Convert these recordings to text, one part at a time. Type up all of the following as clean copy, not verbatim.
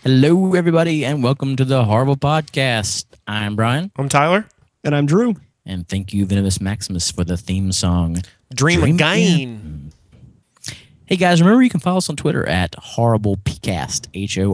Hello, everybody, and welcome to the Horrible Podcast. I'm Brian, I'm Tyler. And I'm Drew. and thank you, Venomous Maximus, for the theme song. Dream Again. Hey, guys, remember you can follow us on Twitter at HorriblePcast,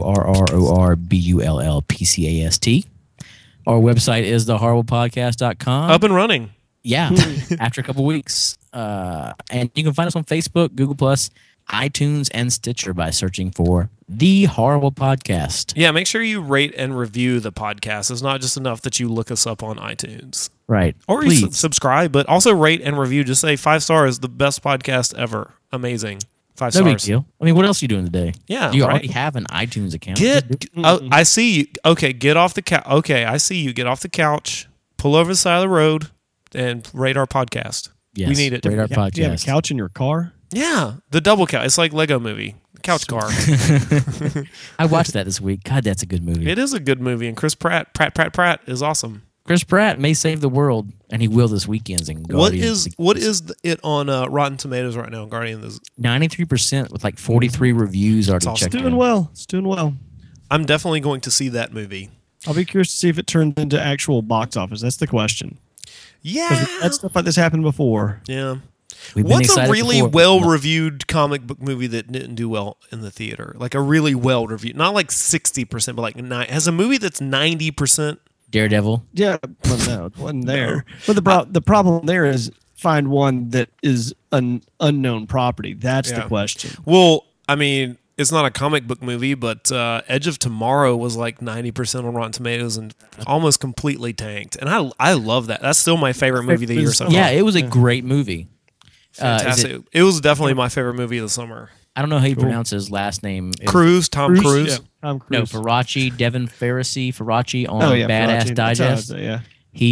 HorrorPcast. Our website is thehorriblepodcast.com. Up and running. Yeah, after a couple weeks. And you can find us on Facebook, Google+, iTunes, and Stitcher by searching for The Horrible Podcast. Yeah, make sure you rate and review the podcast. It's not just enough that you look us up on iTunes. Right. Or you subscribe, but also rate and review. Just say 5 stars, the best podcast ever. Amazing. 5 No stars. big deal. I mean, what else are you doing today? Yeah, You right. already have an iTunes account. I see you. Okay, get off the couch. Okay, I see you. Get off the couch, pull over the side of the road, and rate our podcast. Yes, We need it. rate our Do you have a podcast. couch in your car? Yeah, the double couch. It's like Lego movie. Couch car. I watched that this week. God, that's a good movie. It is a good movie, and Chris Pratt is awesome. Chris Pratt may save the world, and he will this weekend. In What is it on Rotten Tomatoes right now? Guardians. 93% with like 43 reviews already awesome. checked It's doing in. well. It's doing well. I'm definitely going to see that movie. I'll be curious to see if it turns into actual box office. That's the question. Yeah, Because we've had stuff like this happened before. yeah. We've been What's a excited really before. well-reviewed comic book movie that didn't do well in the theater? Like a really well-reviewed, not like 60%, but like has a movie that's 90%. Daredevil? Yeah, well, no, it wasn't there. But the problem there is find one that is an unknown property. That's the Yeah. question. Well, I mean, it's not a comic book movie, but Edge of Tomorrow was like 90% on Rotten Tomatoes and almost completely tanked. And I love that. That's still my favorite movie of the year so far. Yeah, it was a great movie. Fantastic. It was definitely my favorite movie of the summer. I don't know how you pronounce his last name. Tom Cruise. Yeah, Tom Cruise. No, Faraci, Devin Faraci on Oh, yeah, Badass Faraci. That's how I Digest. say, yeah.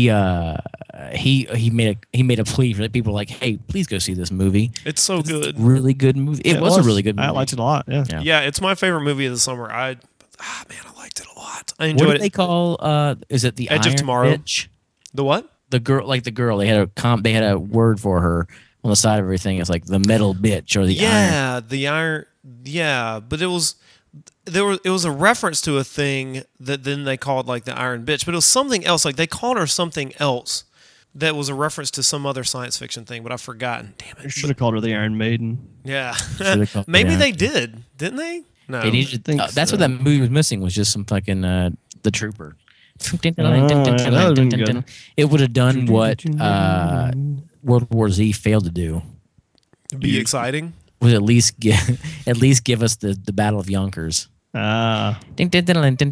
He made a plea for people like, hey, please go see this movie. It's so good. Really good movie. It was a really good movie. I liked it a lot. Yeah. Yeah. Yeah, it's my favorite movie of the summer. I liked it a lot. I What enjoyed did it. they call? Is it the Edge of Iron Tomorrow? Bitch? The what? The girl, like the girl. They had They had a word for her on the side of everything. It's like the metal bitch or the iron. Yeah, the iron. Yeah, but it was a reference to a thing that then they called like the Iron Bitch, but it was something else. Like they called her something else that was a reference to some other science fiction thing, but I've forgotten. Damn I it. should have called her the Iron Maiden. Yeah, Should've called maybe her they Iron did, didn't they? No. They needed, think that's so. what that movie was missing, was just some fucking the Trooper. that would've been good. It would have done what World War Z failed to do. Be exciting. Was at least give us the Battle of Yonkers. This This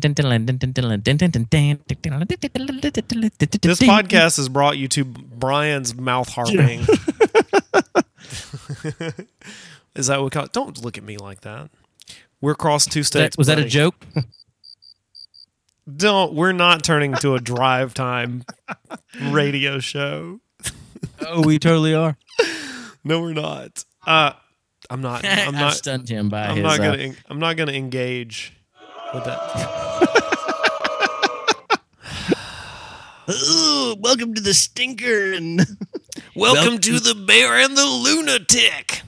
podcast has brought you to Brian's mouth harping. Is that what we call it? Don't look at me like that. We're across 2 states. Was that a buddy. joke? We're not turning to a drive time radio show. Oh, we totally are. No, we're not. I'm not. I'm I not. stunned him by I'm his. not gonna. I'm not gonna engage with that. Ooh, welcome to the stinker. And Welcome to the Bear and the Lunatic.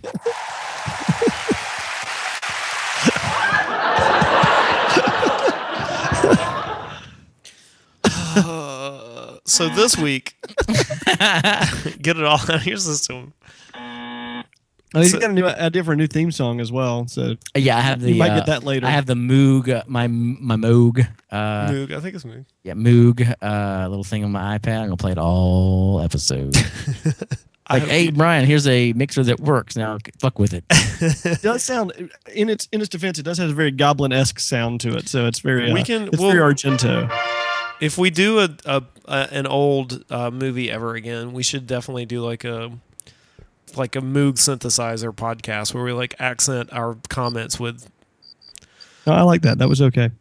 So this week, get it all out of your system. oh, he's got a idea for a new theme song as well. So Yeah, I have the. You might get that later. I have the Moog, my Moog. Moog, I think it's Moog. Yeah, Moog, little thing on my iPad. I'm gonna play it all episode. Like, hey, Brian, here's a mixer that works. Now, fuck with it. it does sound, in its defense, it does have a very Goblin-esque sound to it. So it's very, We it's very Argento. If we do an old movie ever again, we should definitely do like a Moog synthesizer podcast where we like accent our comments with. No, I like that. That was okay.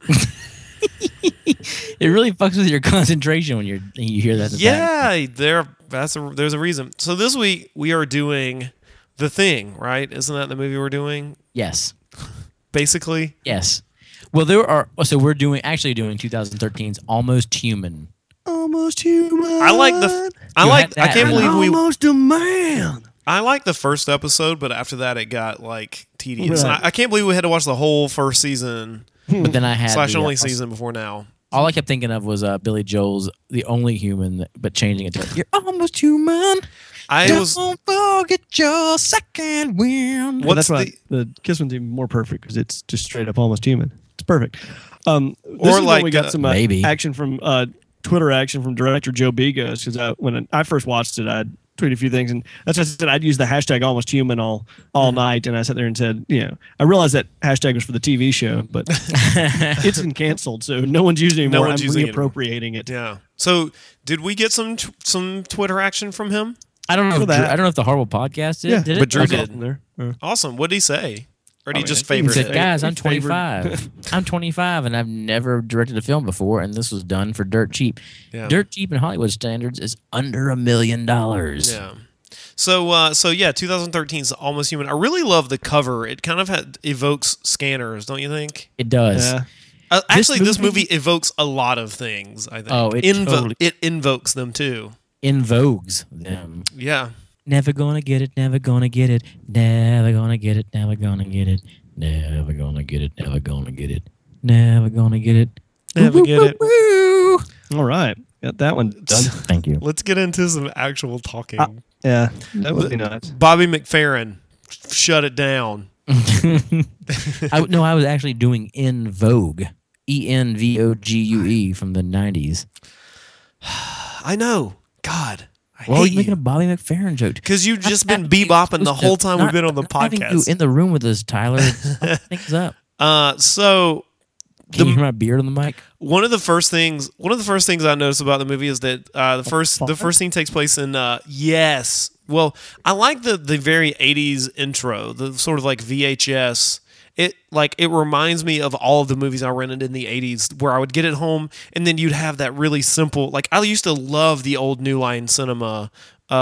It really fucks with your concentration when you hear that. Yeah, there's a reason. So this week we are doing The Thing, right? Isn't that the movie we're doing? Yes. Basically. Yes. Well, we're doing 2013's Almost Human. Almost human. I that, can't believe we. Almost a man. I liked the first episode, but after that it got like tedious. Right. I can't believe we had to watch the whole first season. But then I had Slash the, only season before now. all I kept thinking of was Billy Joel's "The Only Human," but changing it to "You're Almost Human." Don't forget your second wind. What's that's why the- the Kiss one's even more perfect because it's just straight up almost human. It's perfect. This Or is like, when we got some maybe. action from Twitter action from director Joe Bigos because when I first watched it, I tweeted a few things and that's why I said I'd use the hashtag almost human all night, and I sat there and said, I realized that hashtag was for the TV show, but it's been canceled, so no one's using it anymore. one's I'm using it reappropriating it. Yeah. So did we get some Twitter action from him? I don't know. For If that. I don't know if the Horrible Podcast did. Yeah, did it? but Drew I did. saw it there. Awesome. What did he say? Or did he just I think He favorite said, it? "Guys, I'm Favored. 25. I'm 25, and I've never directed a film before, and this was done for dirt cheap. Yeah. Dirt cheap in Hollywood standards is under $1 million." Yeah. So 2013's Almost Human. I really love the cover. It kind of evokes Scanners, don't you think? It does. Yeah. Actually, this movie evokes a lot of things, I think. Oh, it totally- it invokes them too. In vogues them. Yeah. Never gonna get it. Never gonna get it. Never gonna get it. Never gonna get it. Never gonna get it. Never gonna get it. Never gonna get it. Never get it. Woo! All right, got that one done. Thank you. Let's get into some actual talking. Yeah, that would be nice. Bobby McFerrin, shut it down. I was actually doing In Vogue. ENVOGUE from the 90s. I know. God. Why are you making a Bobby McFerrin joke? Because you've just been Having you bebopping the supposed whole to- time we've been on the not having you podcast. in the room with us, Tyler. It's things up. So Can you hear my beard on the mic? one of the first things I noticed about the movie is that the first scene takes place in yes. Well, I like the very 80s intro, the sort of like VHS. It reminds me of all of the movies I rented in the 80s where I would get it home and then you'd have that really simple, like I used to love the old New Line Cinema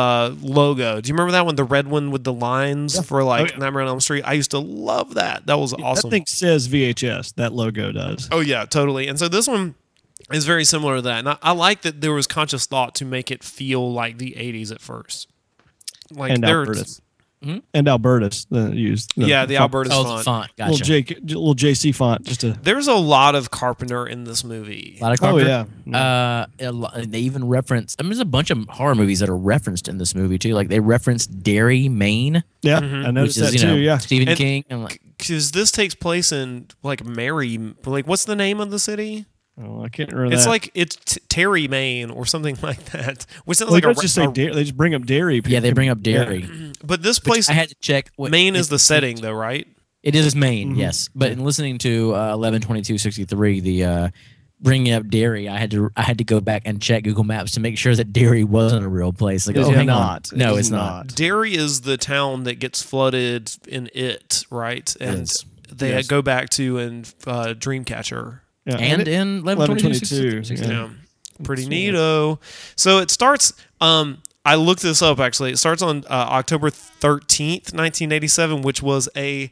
logo. Do you remember that one, the red one with the lines for Nightmare on Elm Street? I used to love that. That was awesome. That thing says VHS. That logo does. Oh yeah, totally. And so this one is very similar to that. And I like that there was conscious thought to make it feel like the 80s at first. Like And Albertus. And Albertus used. the Albertus Oh, font. the font. Little Gotcha. little JC font. Just to. There's a lot of Carpenter in this movie. A lot of Oh Carpenter. yeah. They even reference. There's a bunch of horror movies that are referenced in this movie too. Like they reference Derry, Maine, Yeah, Mm-hmm. I noticed which is that too. Yeah. Stephen And- King. I'm like, Because this takes place in like what's the name of the city? Oh, I can't remember It's that. like Terry, Maine, or something like that. Which sounds Well, like let's just say they just bring up dairy. yeah, they bring up Derry. But this Which place, I had to check. What, Maine is the setting, though, right? It is Maine, yes. But in listening to 11/22/63, the bringing up Derry, I had to go back and check Google Maps to make sure that Derry wasn't a real place. Like, It's oh, hang not. on, no, It it's is not. Derry is the town that gets flooded in It, right? And Yes. they Yes. go back to in Dreamcatcher. Yeah, And in 11/22, 11/22/63. Yeah. Pretty neato. So it starts. I looked this up actually. It starts on October 13th, 1987, which was a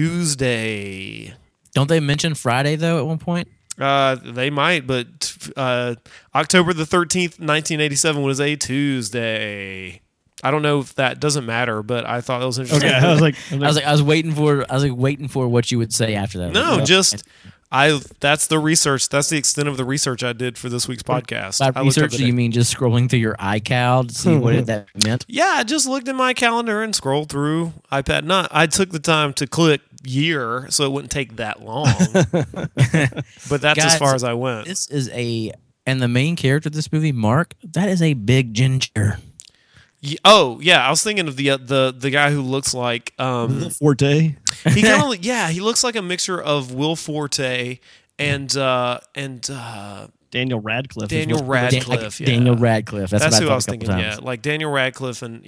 Tuesday. Don't they mention Friday though at one point? They might, but October the 13th, 1987 was a Tuesday. I don't know if that doesn't matter, but I thought that was interesting. Okay, I was waiting for what you would say after that. No, Like, just that's the research. That's the extent of the research I did for this week's podcast. by I looked up research, the do you date. mean just scrolling through your iCloud to see what that meant? Yeah, I just looked at my calendar and scrolled through iPad. I took the time to click year, so it wouldn't take that long. But that's as Guys, far as I went. This is and the main character of this movie, Mark, that is a big ginger. Oh yeah, I was thinking of the guy who looks like Forte. he kind of he looks like a mixture of Will Forte and Daniel Radcliffe. is Daniel what's- Radcliffe. Yeah. Daniel Radcliffe. That's what who I I was thought a couple thinking. Yeah, times. like Daniel Radcliffe, and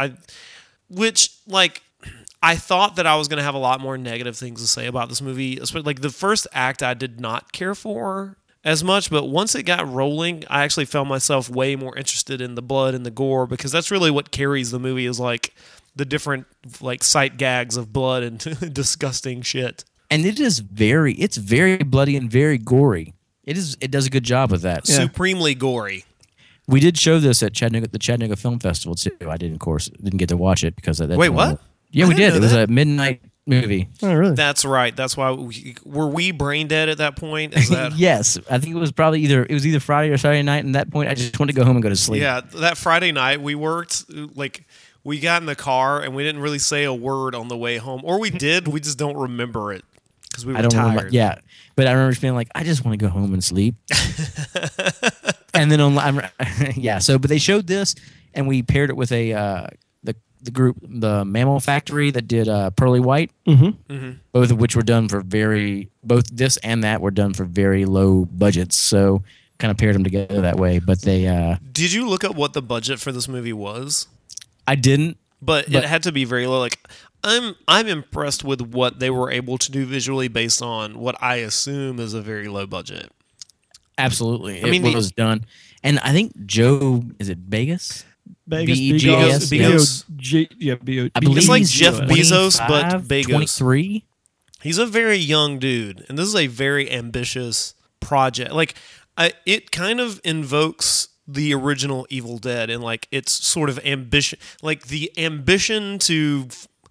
I thought that I was going to have a lot more negative things to say about this movie. Especially, like the first act, I did not care for as much, but once it got rolling, I actually found myself way more interested in the blood and the gore, because that's really what carries the movie, is like the different like sight gags of blood and disgusting shit. And it's very bloody and very gory. It does a good job with that. Yeah. Supremely gory. We did show this at the Chattanooga Film Festival too. I didn't get to watch it because of that. Wait, what? Yeah, I we didn't did. know It was that. a midnight movie. Oh, really? That's right. That's why were we brain dead at that point? Is that Yes, I think it was probably either Friday or Saturday night. And at that point, I just wanted to go home and go to sleep. Yeah, that Friday night we worked like we got in the car and we didn't really say a word on the way home, or we did. We just don't remember it because we were I don't tired. remember. Yeah, but I remember just being like, I just want to go home and sleep. And then but they showed this, and we paired it with the group, the Mammal Factory that did Pearly White, both of which were done for both this and that were done for very low budgets. So kind of paired them together that way. But they Did you look up what the budget for this movie was? I didn't. But it had to be very low. Like I'm impressed with what they were able to do visually based on what I assume is a very low budget. Absolutely, I mean, it was done. And I think Joe, is it Vegas? Begos. Begos. I believe It's like he's Jeff Bezos, but 25, Begos. 23. He's a very young dude, and this is a very ambitious project. Like, it kind of invokes the original Evil Dead and like its sort of ambition, like the ambition to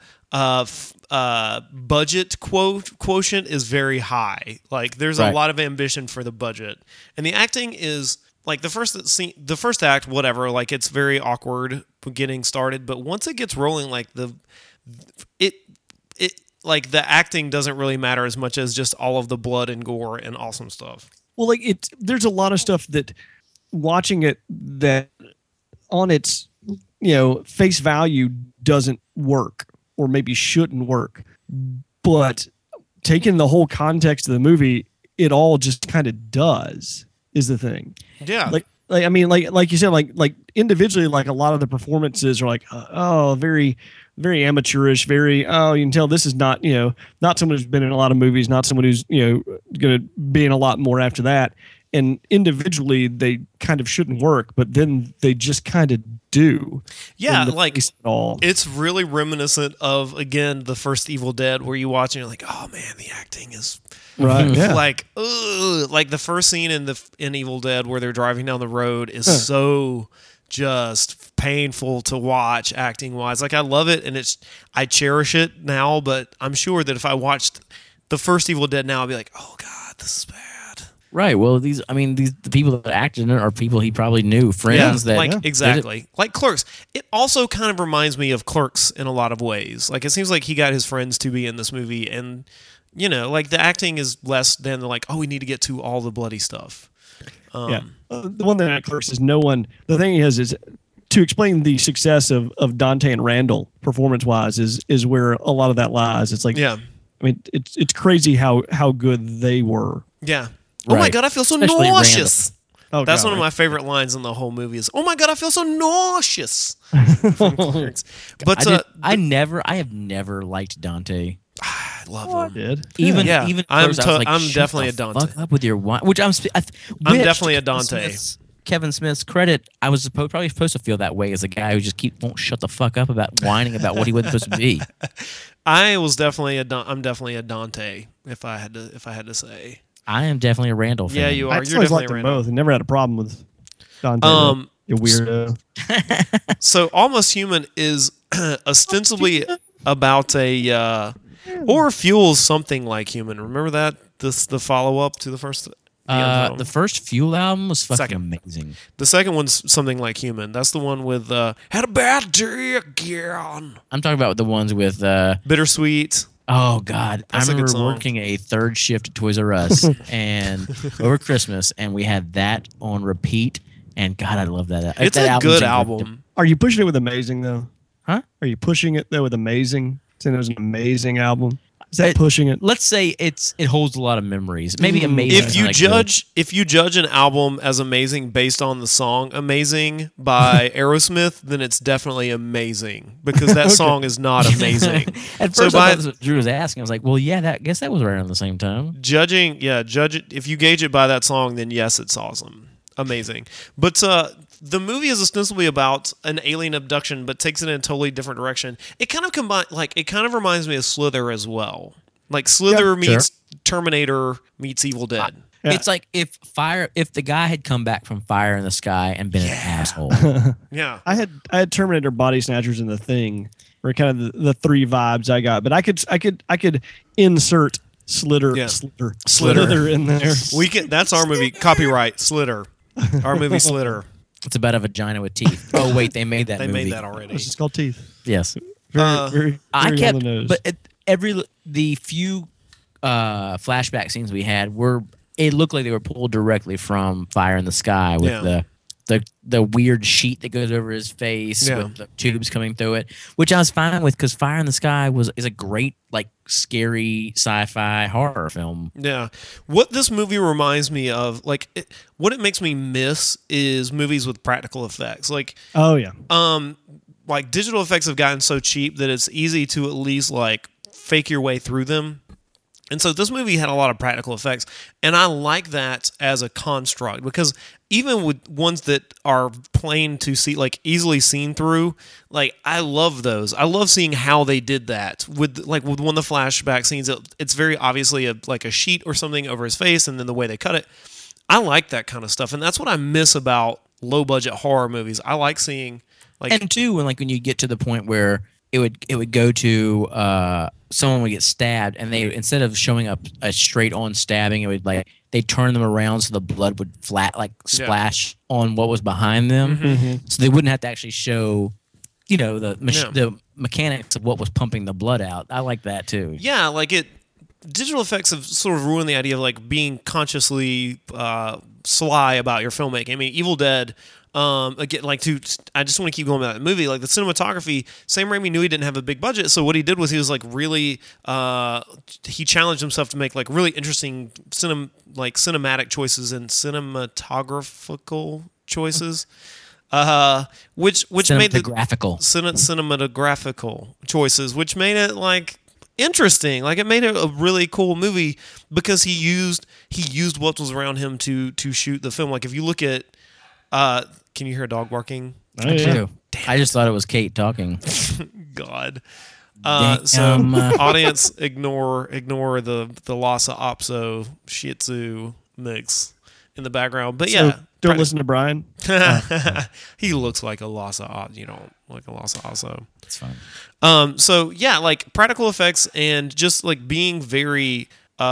budget quotient is very high. Like, there's a Right. lot of ambition for the budget, and the acting is like the first act, whatever. Like, it's very awkward getting started, but once it gets rolling, like like the acting doesn't really matter as much as just all of the blood and gore and awesome stuff. Well, like there's a lot of stuff that watching it that on its face value doesn't work or maybe shouldn't work, but taking the whole context of the movie, it all just kind of does is the thing. Yeah, Like I mean, like you said, like individually, like a lot of the performances are like, very, very amateurish. Very, you can tell this is not not someone who's been in a lot of movies, not someone who's going to be in a lot more after that. And individually, they kind of shouldn't work, but then they just kind of do. yeah, in the like face at all. it's really reminiscent of, again, the first Evil Dead, where you watch and you're like, oh man, the acting is Right? Yeah. like, ugh. Like the first scene in Evil Dead where they're driving down the road is so just painful to watch acting wise. Like, I love it and I cherish it now, but I'm sure that if I watched the first Evil Dead now, I'd be like, oh god, this is bad. Right. Well, the people that acted in it are people he probably knew, friends that did it. Exactly. Like Clerks. It also kind of reminds me of Clerks in a lot of ways. Like, it seems like he got his friends to be in this movie, and like the acting is less than like, oh, we need to get to all the bloody stuff. The one thing that Clerks is the thing is to explain the success of Dante and Randall performance wise is where a lot of that lies. It's like, Yeah. I mean, it's crazy how good they were. Yeah. Oh my Right. god, I feel so Especially nauseous. Oh, That's God, one of right? my favorite lines in the whole movie is, oh my god, I feel so nauseous. From Clerks. But I have never liked Dante. I love him. Did Even Yeah. even I'm Clerks, I was like, I'm shut definitely the a Dante. fuck up with your wine. Which I'm definitely a Dante. Kevin Smith's credit, I was probably supposed to feel that way as a guy who just won't shut the fuck up about whining about what he wasn't supposed to be. I'm definitely a Dante if I had to say. I am definitely a Randall fan. Yeah, you are. I You're always definitely liked a them random. both and never had a problem with Dante. You weirdo. So Almost Human is ostensibly about or fuels something like human. Remember that? The follow up to the first. The first Fuel album was fucking Second. amazing. The second one's something like human. That's the one with had a bad day again. I'm talking about the ones with Bittersweet. oh god, That's I a good remember song. working a third shift at Toys R Us and over Christmas, and we had that on repeat. And God, I love that. It's that a album's good incredible. album. Are you pushing it with Amazing though? Huh? Are you pushing it though with Amazing? Saying it was an amazing album. Is that pushing it? Let's say it holds a lot of memories. Maybe amazing. If you judge an album as amazing based on the song "Amazing" by Aerosmith, then it's definitely amazing because that song is not amazing. At So first, by- I thought that's what Drew was asking. I was like, well, yeah, I guess that was right around the same time. Judge it. If you gauge it by that song, then yes, it's awesome, amazing. But the movie is ostensibly about an alien abduction, but takes it in a totally different direction. It kind of reminds me of Slither as well. Like Slither Yeah, meets Terminator meets Evil Dead. Yeah. It's like if the guy had come back from Fire in the Sky and been an asshole. Yeah, I had Terminator Body Snatchers in the Thing, were kind of the three vibes I got. But I could insert Slither in there. We can. That's our movie. Copyright Slither. Our movie Slither. It's about a vagina with teeth. Oh wait, they made that. They movie. made that already. It's just called Teeth. Yes. Very I on kept, the nose. but the few flashback scenes we had it looked like they were pulled directly from Fire in the Sky with the weird sheet that goes over his face with the tubes coming through it, which I was fine with because Fire in the Sky is a great like scary sci-fi horror film. Yeah. What this movie reminds me of, like, what it makes me miss is movies with practical effects. Like, oh yeah, like digital effects have gotten so cheap that it's easy to at least like fake your way through them. And so this movie had a lot of practical effects, and I like that as a construct because even with ones that are plain to see, like easily seen through, like I love those. I love seeing how they did that with one of the flashback scenes. It's very obviously like a sheet or something over his face, and then the way they cut it. I like that kind of stuff, and that's what I miss about low budget horror movies. I like seeing like, and too when you get to the point where it would go to someone would get stabbed, and they instead of showing up a straight on stabbing, it would like they turn them around so the blood would splash on what was behind them, so they wouldn't have to actually show, the mechanics of what was pumping the blood out. I like that too. Yeah, like digital effects have sort of ruined the idea of like being consciously sly about your filmmaking. I mean, Evil Dead. Again, I just want to keep going about that movie. Like the cinematography, Sam Raimi knew he didn't have a big budget, so what he did was he was like really, he challenged himself to make like really interesting cinematic choices and cinematographical choices, which made the cinematographical choices, which made it like interesting. Like it made it a really cool movie because he used what was around him to shoot the film. Like if you look at can you hear a dog barking? I do. I just thought it was Kate talking. God. So audience, ignore the Lhasa Apso Shih Tzu mix in the background. But yeah, don't listen to Brian. He looks like a Lhasa like a Lhasa Apso. It's fine. So yeah, like practical effects and just like being very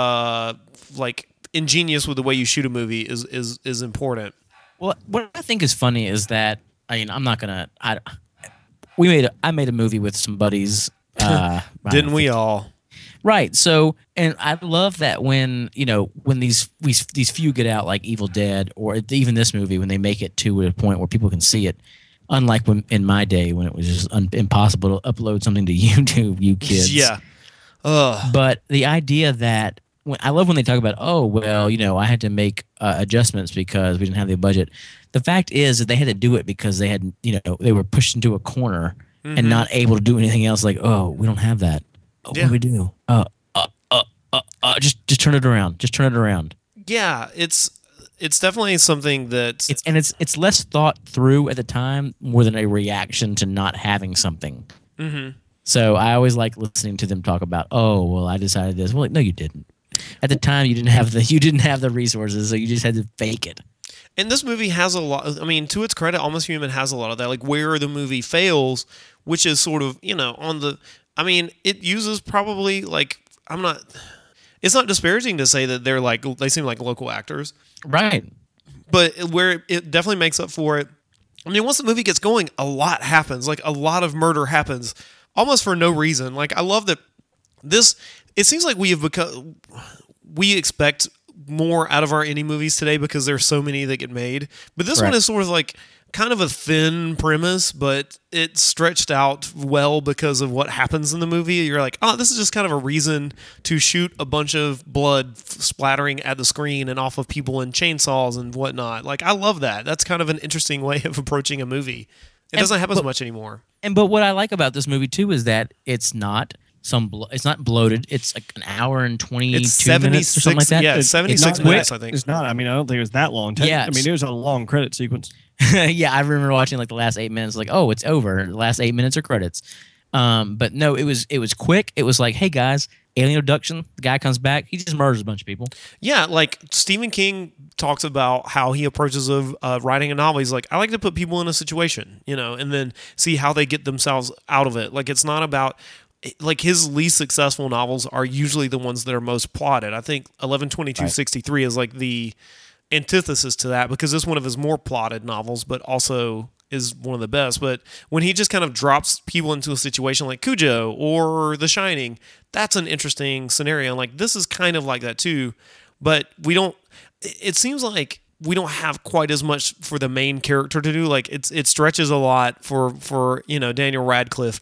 like ingenious with the way you shoot a movie is important. Well, what I think is funny is that I'm not gonna. I made a movie with some buddies. Didn't we all? Right. So, and I love that when these few get out like Evil Dead or even this movie when they make it to a point where people can see it. Unlike when in my day when it was just impossible to upload something to YouTube, you kids. Yeah. But the idea that. I love when they talk about, I had to make adjustments because we didn't have the budget. The fact is that they had to do it because they had, they were pushed into a corner and not able to do anything else. Like, we don't have that. What do we do? Just turn it around. Just turn it around. Yeah, it's definitely something that it's less thought through at the time more than a reaction to not having something. Mm-hmm. So I always like listening to them talk about, I decided this. Well, no, you didn't. At the time, you didn't have the resources, so you just had to fake it. And this movie has a lot. I mean, to its credit, Almost Human has a lot of that. Like where the movie fails, which is sort of on the. I mean, it uses probably like It's not disparaging to say that they seem like local actors, right? But where it definitely makes up for it. I mean, once the movie gets going, a lot happens. Like a lot of murder happens, almost for no reason. Like I love that this. It seems like we expect more out of our indie movies today because there's so many that get made. But this one is sort of like kind of a thin premise, but it's stretched out well because of what happens in the movie. You're like, this is just kind of a reason to shoot a bunch of blood splattering at the screen and off of people and chainsaws and whatnot. Like, I love that. That's kind of an interesting way of approaching a movie. It doesn't happen so much anymore. But what I like about this movie too is that it's not it's not bloated. It's like an hour and 22 minutes or something like that. Yeah, 76 minutes, I think. It's not. I mean, I don't think it was that long. Yeah, I mean, it was a long credit sequence. Yeah, I remember watching like the last 8 minutes. Like, it's over. The last 8 minutes are credits. But no, it was quick. It was like, hey guys, alien abduction. The guy comes back. He just murders a bunch of people. Yeah, like Stephen King talks about how he approaches of writing a novel. He's like, I like to put people in a situation, and then see how they get themselves out of it. Like, it's not about, like, his least successful novels are usually the ones that are most plotted. I think 11/22/63 is like the antithesis to that, because it's one of his more plotted novels, but also is one of the best. But when he just kind of drops people into a situation like Cujo or The Shining, that's an interesting scenario. Like, this is kind of like that too, but it seems like we don't have quite as much for the main character to do. Like, it stretches a lot for Daniel Radcliffe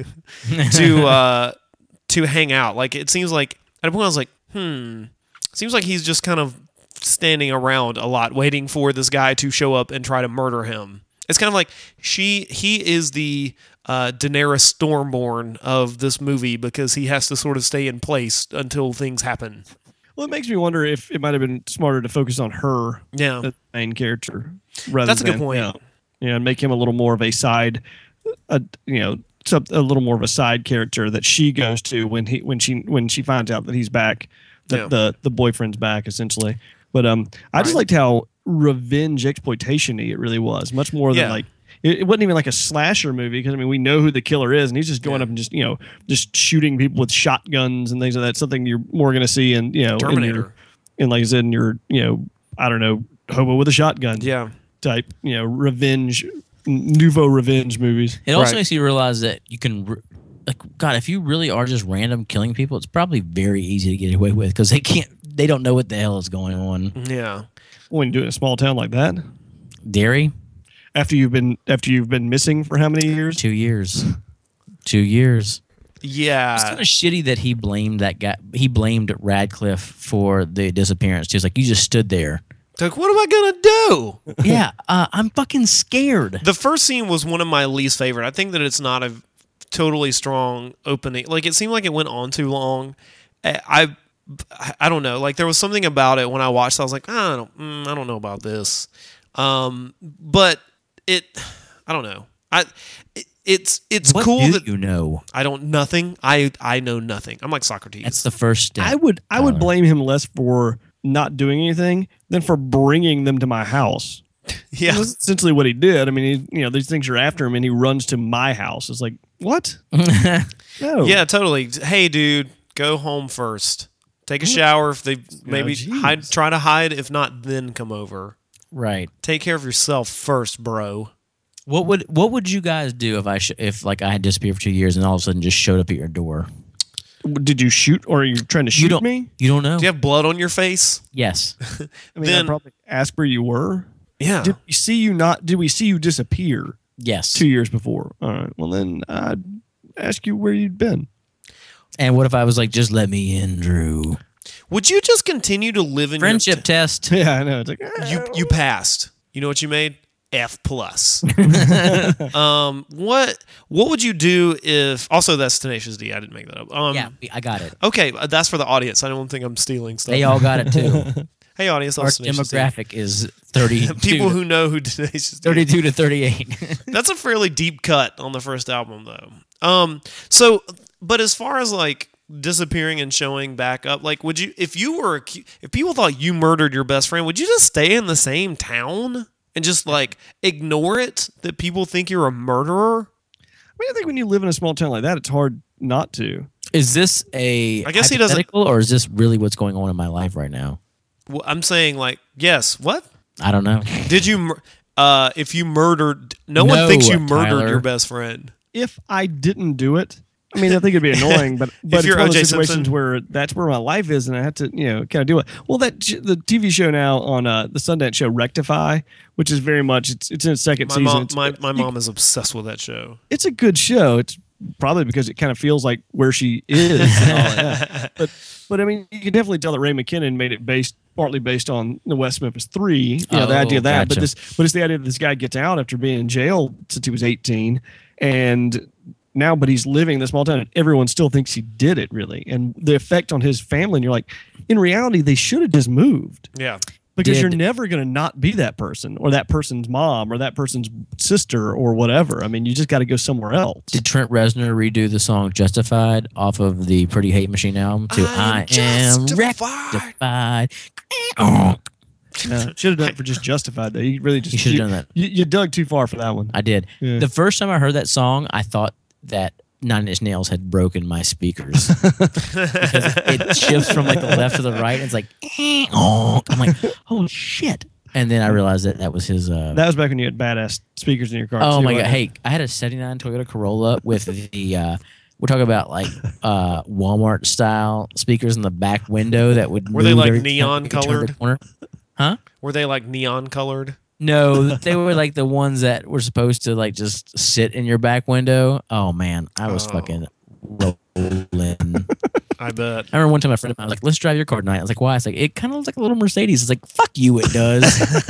to hang out. Like, it seems like at a point I was like, seems like he's just kind of standing around a lot waiting for this guy to show up and try to murder him. It's kind of like he is the Daenerys Stormborn of this movie, because he has to sort of stay in place until things happen. Well, it makes me wonder if it might have been smarter to focus on her, the main character, rather That's a than, good point. And make him a little more of a side, a little more of a side character that she goes to when she finds out that he's back, that the boyfriend's back, essentially. But I just liked how revenge exploitation-y it really was, much more than like it wasn't even like a slasher movie, because I mean we know who the killer is, and he's just going up and just shooting people with shotguns and things like that. Something you're more going to see in Terminator, and like I said, in your I don't know, hobo with a shotgun type revenge, nouveau revenge movies. It also makes you realize that you can. God, if you really are just random killing people, it's probably very easy to get away with, because they don't know what the hell is going on. Yeah. When you do it in a small town like that, Derry, after you've been missing for how many years? 2 years. 2 years. Yeah. It's kind of shitty that he blamed that guy. He blamed Radcliffe for the disappearance. He was like, "You just stood there." Like, what am I gonna do? Yeah, I'm fucking scared. The first scene was one of my least favorite. I think that it's not a totally strong opening. Like, it seemed like it went on too long. I don't know. Like, there was something about it when I watched. I was like, I don't know about this. But I don't know. It's what cool do that you know. I don't nothing. I know nothing. I'm like Socrates. That's the first step. I would blame him less for not doing anything than for bringing them to my house. Yeah, that's essentially what he did. I mean, these things are after him, and he runs to my house. It's like, what? No. Yeah, totally. Hey, dude, go home first. Take a shower. If they maybe try to hide. If not, then come over. Right. Take care of yourself first, bro. What would you guys do if I had disappeared for 2 years and all of a sudden just showed up at your door? Did you shoot, or are you trying to shoot me? You don't know. Do you have blood on your face? Yes. I mean, I'd probably ask where you were. Yeah. Did we see you disappear? Yes. 2 years before. All right. Well, then I'd ask you where you'd been. And what if I was like, just let me in, Drew? Would you just continue to live in friendship test? Yeah, I know. It's like you passed. You know what you made? F+. What would you do if? Also, that's Tenacious D. I didn't make that up. Yeah, I got it. Okay, that's for the audience. I don't think I'm stealing stuff. They all got it too. Hey, audience, our demographic is 30. People who know who Tenacious D. 32 to 38. That's a fairly deep cut on the first album, though. So, but as far as like disappearing and showing back up, like, would you, if people thought you murdered your best friend, would you just stay in the same town and just like ignore it that people think you're a murderer? I mean, I think when you live in a small town like that, it's hard not to. Is this a I guess he doesn't, or is this really what's going on in my life right now? Well, I'm saying, like, yes. What? I don't know. Did you? If you murdered, no one thinks you murdered Tyler. your best friend. If I didn't do it, I mean, I think it'd be annoying, but If you're it's one of O.J. those situations Simpson? where that's where my life is, and I have to, kind of do it. Well, the TV show now on the Sundance show Rectify, which is very much it's in its second season. My mom is obsessed with that show. It's a good show. It's probably because it kind of feels like where she is and all that. But I mean, you can definitely tell that Ray McKinnon made it partly based on the West Memphis 3, the idea of that. Gotcha. But it's the idea that this guy gets out after being in jail since he was 18, and now, but he's living in this small town, and everyone still thinks he did it, really. And the effect on his family, and you're like, in reality, they should have just moved. Yeah. Because you're did never going to not be that person or that person's mom or that person's sister or whatever. I mean, you just got to go somewhere else. did Trent Reznor redo the song "Justified" off of the Pretty Hate Machine album to "I Am Rectified"? Should have done it for just Justified, though. You really just You should have done that. You dug too far for that one. I did. Yeah. The first time I heard that song, I thought that Nine Inch Nails had broken my speakers because it shifts from like the left to the right. And it's like, I'm like, oh shit! And then I realized that was his. That was back when you had badass speakers in your car. Oh too, my god! wasn't it? Hey, I had a '79 Toyota Corolla with the. We're talking about like Walmart style speakers in the back window that would. Were they move like every time neon you turned the colored? corner. Huh? Were they like neon colored? No, they were like the ones that were supposed to like just sit in your back window. Oh man, I was fucking rolling. I bet. I remember one time a friend of mine was like, "Let's drive your car tonight." I was like, "Why?" It's like, "It kind of looks like a little Mercedes." It's like, "Fuck you, it does."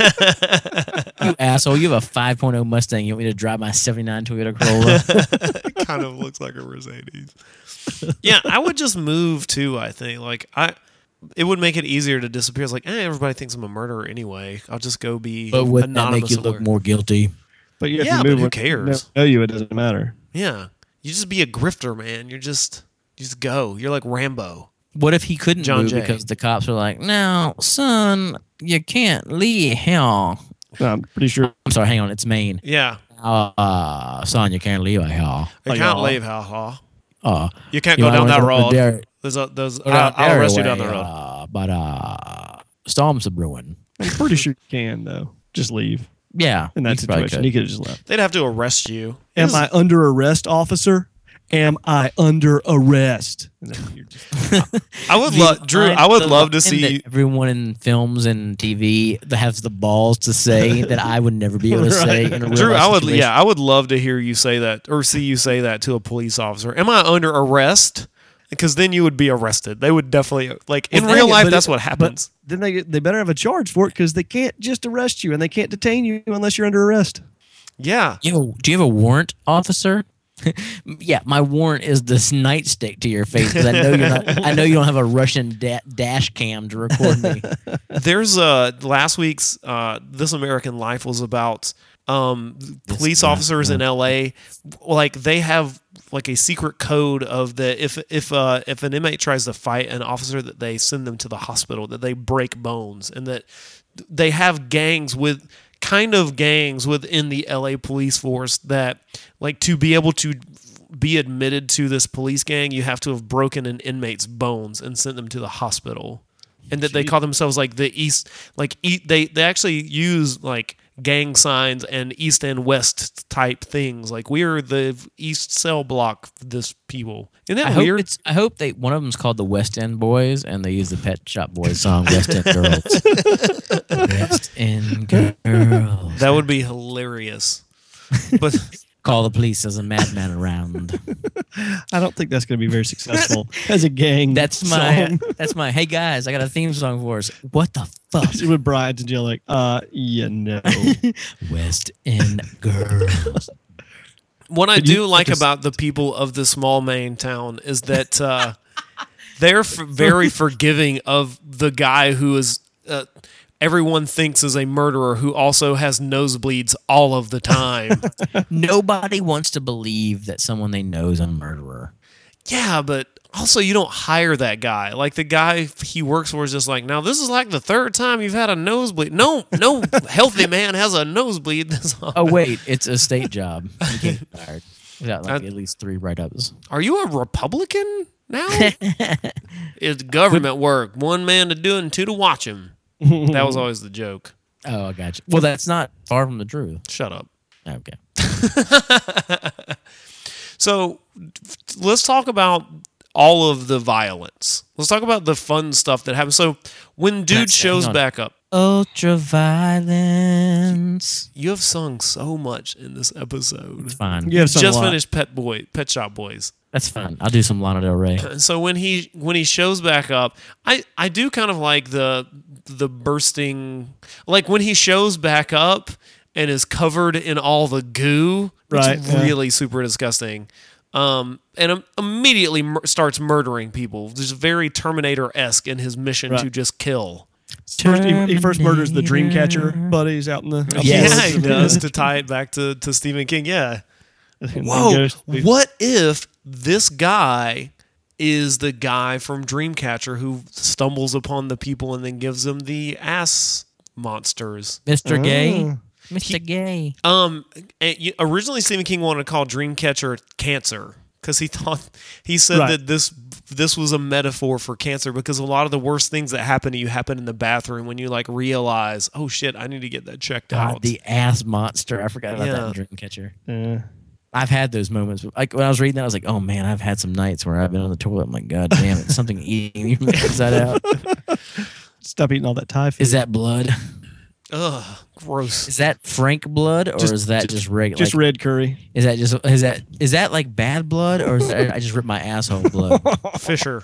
You asshole! You have a 5.0 Mustang. You want me to drive my '79 Toyota Corolla? It kind of looks like a Mercedes. Yeah, I would just move too. I think it would make it easier to disappear. It's like, everybody thinks I'm a murderer anyway. I'll just go be But would that anonymous make you look somewhere. more guilty? But you have Yeah, to but move who when cares? they know you, it doesn't matter. Yeah, you just be a grifter, man. You just go. You're like Rambo. What if he couldn't John move Jay. because the cops were like, "No, son, you can't leave here." I'm I'm pretty sure. sorry, hang on, it's Maine. Yeah, Son, you can't leave here. I Like, can't oh. leave. Ha. Uh, You can't you go might down wanna that go to road. Derry- There's. go down I'll Derry arrest you way, down the road. But storms are brewing. I'm pretty sure you can though. Just leave Yeah, in that you probably situation. could. You could have just left. They'd have to arrest you. Am I under arrest, officer? Am I under arrest? And then you're just- I would love, Drew. I would love to see. that everyone in films and TV that has the balls to say that I would never be able to say in a real Drew, life I would. situation. Yeah, I would love to hear you say that or see you say that to a police officer. Am I under arrest? Because then you would be arrested. They would definitely like in Well, real dang it, life. but That's it- what happens. But then they better have a charge for it because they can't just arrest you and they can't detain you unless you're under arrest. Yeah. Yo, do you have a warrant, officer? Yeah, my warrant is this nightstick to your face because I know you're not. I know you don't have a Russian dash cam to record me. There's last week's This American Life was about police officers in LA. Like they have like a secret code of that if an inmate tries to fight an officer, that they send them to the hospital, that they break bones, and that they have gangs within the LA police force that like to be able to be admitted to this police gang, you have to have broken an inmate's bones and sent them to the hospital. And that they call themselves like the East, they actually use like gang signs and East and West type things. Like we're the East cell block, this people. Isn't that weird? I hope one of them's called the West End Boys, and they use the Pet Shop Boys song "West End Girls." West End Girls. That would be hilarious. But Call the police. There's a madman around. I don't think that's going to be very successful as a gang. That's song. my. Hey guys, I got a theme song for us. What the fuck? With Brian's and you're like, no. West End Girls. what I Could you do like take us- about the people of the small Maine town is that they're very forgiving of the guy who is everyone thinks is a murderer who also has nosebleeds all of the time. Nobody wants to believe that someone they know is a murderer. Yeah, but also you don't hire that guy. Like the guy he works for is just like, now this is like the third time you've had a nosebleed. No healthy man has a nosebleed. Oh wait, it's a state job. You can't get fired without like at least 3 write-ups. Are you a Republican now? It's government work. One man to do it and 2 to watch him. That was always the joke. Oh, I got you. Well, that's not far from the truth. Shut up. Okay. So let's talk about all of the violence. Let's talk about the fun stuff that happens. So when dude Hang shows on. back up, Ultra violence. you have sung so much in this episode. It's fine. You have sung a Just lot. finished Pet Shop Boys. That's fine. I'll do some Lana Del Rey. And so when he shows back up, I do kind of like the bursting, like when he shows back up and is covered in all the goo. Right, It's yeah. really super disgusting. And immediately starts murdering people. Just very Terminator-esque in his mission Right. to just kill. First, he first murders the Dreamcatcher buddies out in the Yes. Yeah, he does, to tie it back to Stephen King. Yeah. and then Whoa. goes to- What if this guy is the guy from Dreamcatcher who stumbles upon the people and then gives them the ass monsters? Mr. Gay. Oh. Mr. Gay. Originally Stephen King wanted to call Dreamcatcher cancer because he said Right. that this was a metaphor for cancer, because a lot of the worst things that happen to you happen in the bathroom when you like realize, oh shit, I need to get that checked God, out. the ass monster. I forgot about Yeah. that in Dreamcatcher. Yeah. I've had those moments. Like when I was reading that, I was like, "Oh man, I've had some nights where I've been on the toilet. I'm like, God damn it, something eating me from the inside out. Stop eating all that Thai food. Is that blood? Ugh, gross. Is that Frank blood, or is that just regular? just red curry? Is that like bad blood, or is that I just ripped my asshole blood? Fisher.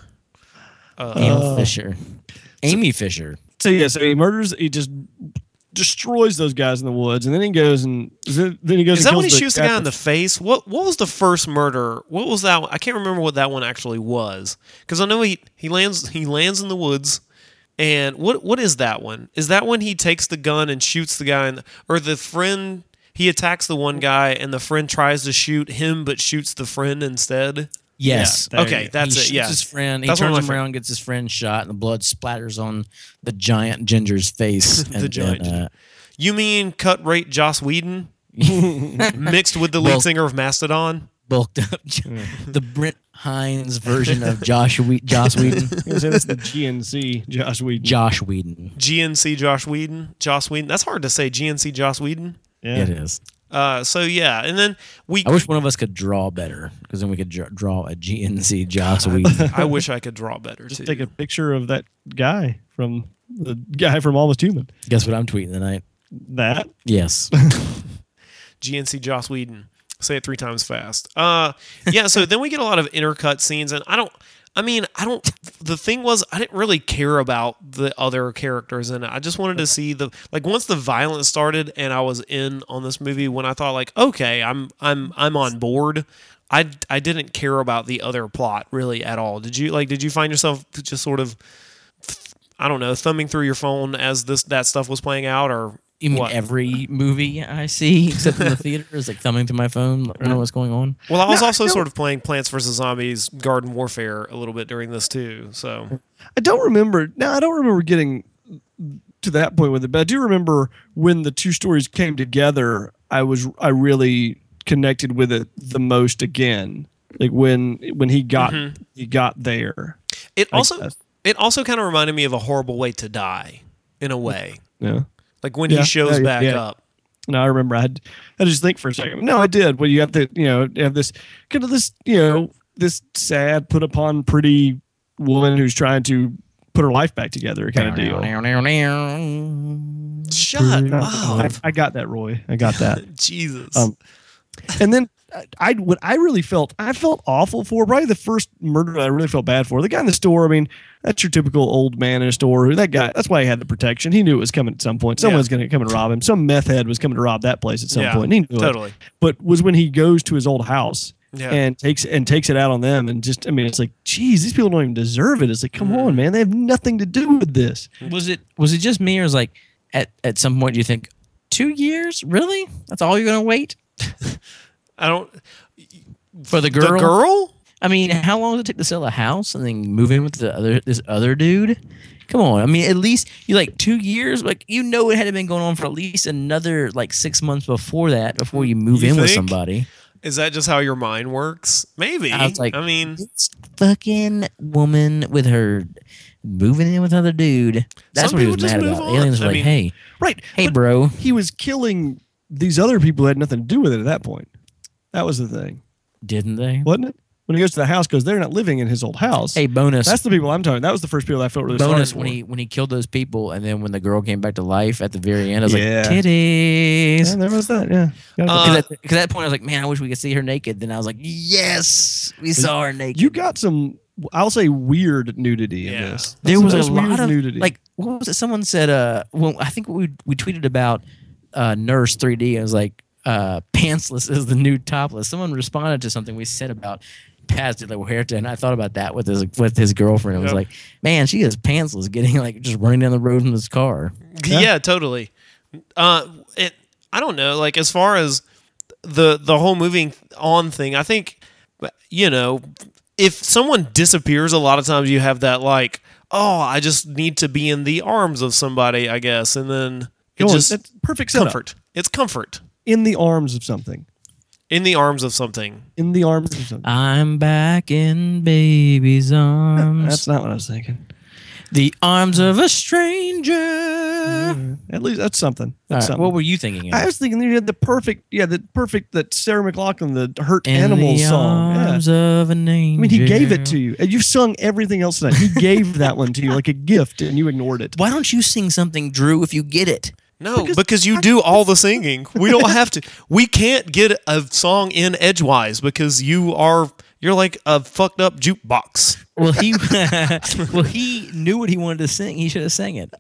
Amy Fisher. Amy Fisher. So he murders. He just destroys those guys in the woods, and then he goes and then he goes. Is and that when he kills shoots the guy in the face? What was the first murder? What was that one? I can't remember what that one actually was, because I know he lands in the woods. And what is that one? Is that when he takes the gun and shoots the guy, or the friend? He attacks the one guy, and the friend tries to shoot him, but shoots the friend instead. Yes. Yeah, there Okay, you go. that's he it. shoots Yeah, his friend. He That's one of turns my him around, gets his friend shot, and the blood splatters on the giant ginger's face. The giant You mean cut rate Joss Whedon mixed with the lead Well- singer of Mastodon? bulked up. The Brent Hines version of Joss Whedon. I was gonna say that's the GNC Josh Whedon. Josh Whedon. GNC Josh Whedon. Joss Whedon. That's hard to say. GNC Joss Whedon. Yeah. It is. So yeah, and then we. I wish one of us could draw better, because then we could draw a GNC Joss Whedon. I wish I could draw better Just too. take a picture of that guy from Almost Human. Guess what I'm tweeting tonight? That Yes. GNC Joss Whedon. Say it 3 times fast. Yeah. So then we get a lot of intercut scenes, and the thing was, I didn't really care about the other characters in it. I just wanted to see once the violence started and I was in on this movie, when I thought like, okay, I'm on board. I didn't care about the other plot really at all. Did you find yourself just sort of, I don't know, thumbing through your phone as that stuff was playing out, or You mean what? every movie I see, except in the theater, is like thumbing through my phone, wondering what's going on? Well, I was also sort of playing Plants vs. Zombies Garden Warfare a little bit during this too. So I don't remember getting to that point with it, but I do remember when the two stories came together. I really connected with it the most again. Like when he got there. it I also guess. it also kind of reminded me of A Horrible Way to Die in a way. Yeah. Like when Yeah, he shows yeah, back yeah. up. No, I remember. I had to just think for a second. No, I did. Well, you have to, have this kind of this sad, put upon pretty woman who's trying to put her life back together kind of deal. Shut up. I got that, Roy. I got that. Jesus. And then I felt awful for probably the first murder I really felt bad for. The guy in the store, I mean, that's your typical old man in a store. That guy, that's why he had the protection. He knew it was coming at some point. Someone's going to come and rob him. Some meth head was coming to rob that place at some Yeah, point. And he knew totally. it. But was when he goes to his old house Yeah. and takes it out on them, and just, I mean, it's like, geez, these people don't even deserve it. It's like, come on, man, they have nothing to do with this. Was it just me, or was like at some point do you think 2 years? Really? That's all you're gonna wait I don't. for the girl? The girl? I mean, how long does it take to sell a house and then move in with this other dude? Come on. I mean, at least you 2 years. Like, it had to been going on for at least another 6 months before that, before you move You in with think? somebody. Is that just how your mind works? Maybe. I was like, I mean, this fucking woman with her moving in with another dude. That's Some what he was people just mad move about. on. Aliens were I like, mean- hey, Right. hey, But bro. he was killing these other people who had nothing to do with it at that point. That was the thing, Didn't they? wasn't it? When he goes to the house, because they're not living in his old house. Hey, bonus. That's the people I'm talking. That was the first people I felt really bonus sorry for. when he killed those people, and then when the girl came back to life at the very end, I was Yeah. like, titties. Yeah, there was that. Yeah. Uh, Because at that point, I was like, man, I wish we could see her naked. Then I was like, yes, we saw her naked. You got some, I'll say, weird nudity in Yeah. this. There was a There's lot weird of nudity. what was it? Someone said, well, I think we tweeted about Nurse 3D. It was like, pantsless is the new topless. Someone responded to something we said about Paz de la Huerta, and I thought about that with his girlfriend. It was Yep. like, man, she is pantsless, getting like just running down the road in this car. Yeah, totally. I don't know. Like as far as the whole moving on thing, I think if someone disappears, a lot of times you have that like, oh, I just need to be in the arms of somebody, I guess, and then That's perfect setup. comfort. It's comfort In the arms of something. in the arms of something. In the arms of something. I'm back in baby's arms. That's not what I was thinking. The arms of a stranger. At least that's something. All That's right, something. what were you thinking? I was thinking you had the perfect that Sarah McLachlan, the Hurt in Animals the song. Yeah. arms of an angel. I mean, he gave it to you, and you've sung everything else tonight. He gave that one to you like a gift, and you ignored it. Why don't you sing something, Drew, if you get it? No, because you do all the singing. We don't have to. We can't get a song in edgewise because you're like a fucked up jukebox. Well, he knew what he wanted to sing. He should have sang it.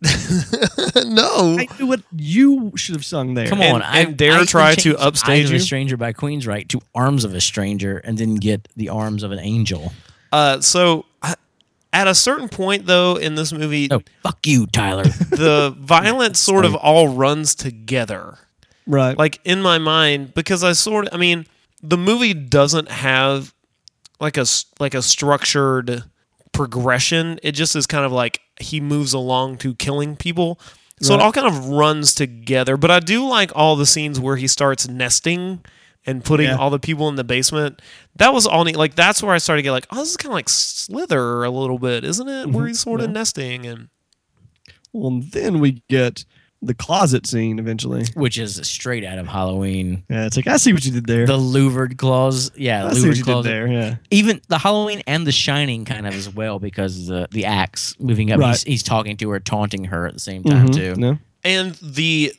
No. I knew what you should have sung there. Come And- on, and dare I try to changed upstage Eyes of you? a Stranger by Queensryche to Arms of a Stranger, and then get the arms of an angel. So at a certain point, though, in this movie, Oh, fuck you, Tyler. the violence sort of all runs together. Right. Like in my mind, because the movie doesn't have like a structured progression. It just is kind of like he moves along to killing people. So it Right. all kind of runs together. But I do like all the scenes where he starts nesting and putting Yeah. all the people in the basement. That was all neat. Like that's where I started to get like, oh, this is kind of like Slither a little bit, isn't it? Where he's sort of nesting and Well, and then we get the closet scene eventually. Which is straight out of Halloween. Yeah, it's like, I see what you did there. The louvered claws. Yeah, I see what louvered you claws. did there. Yeah. Even the Halloween and the Shining kind of as well, because the axe moving up, Right. he's talking to her, taunting her at the same time too. No. and the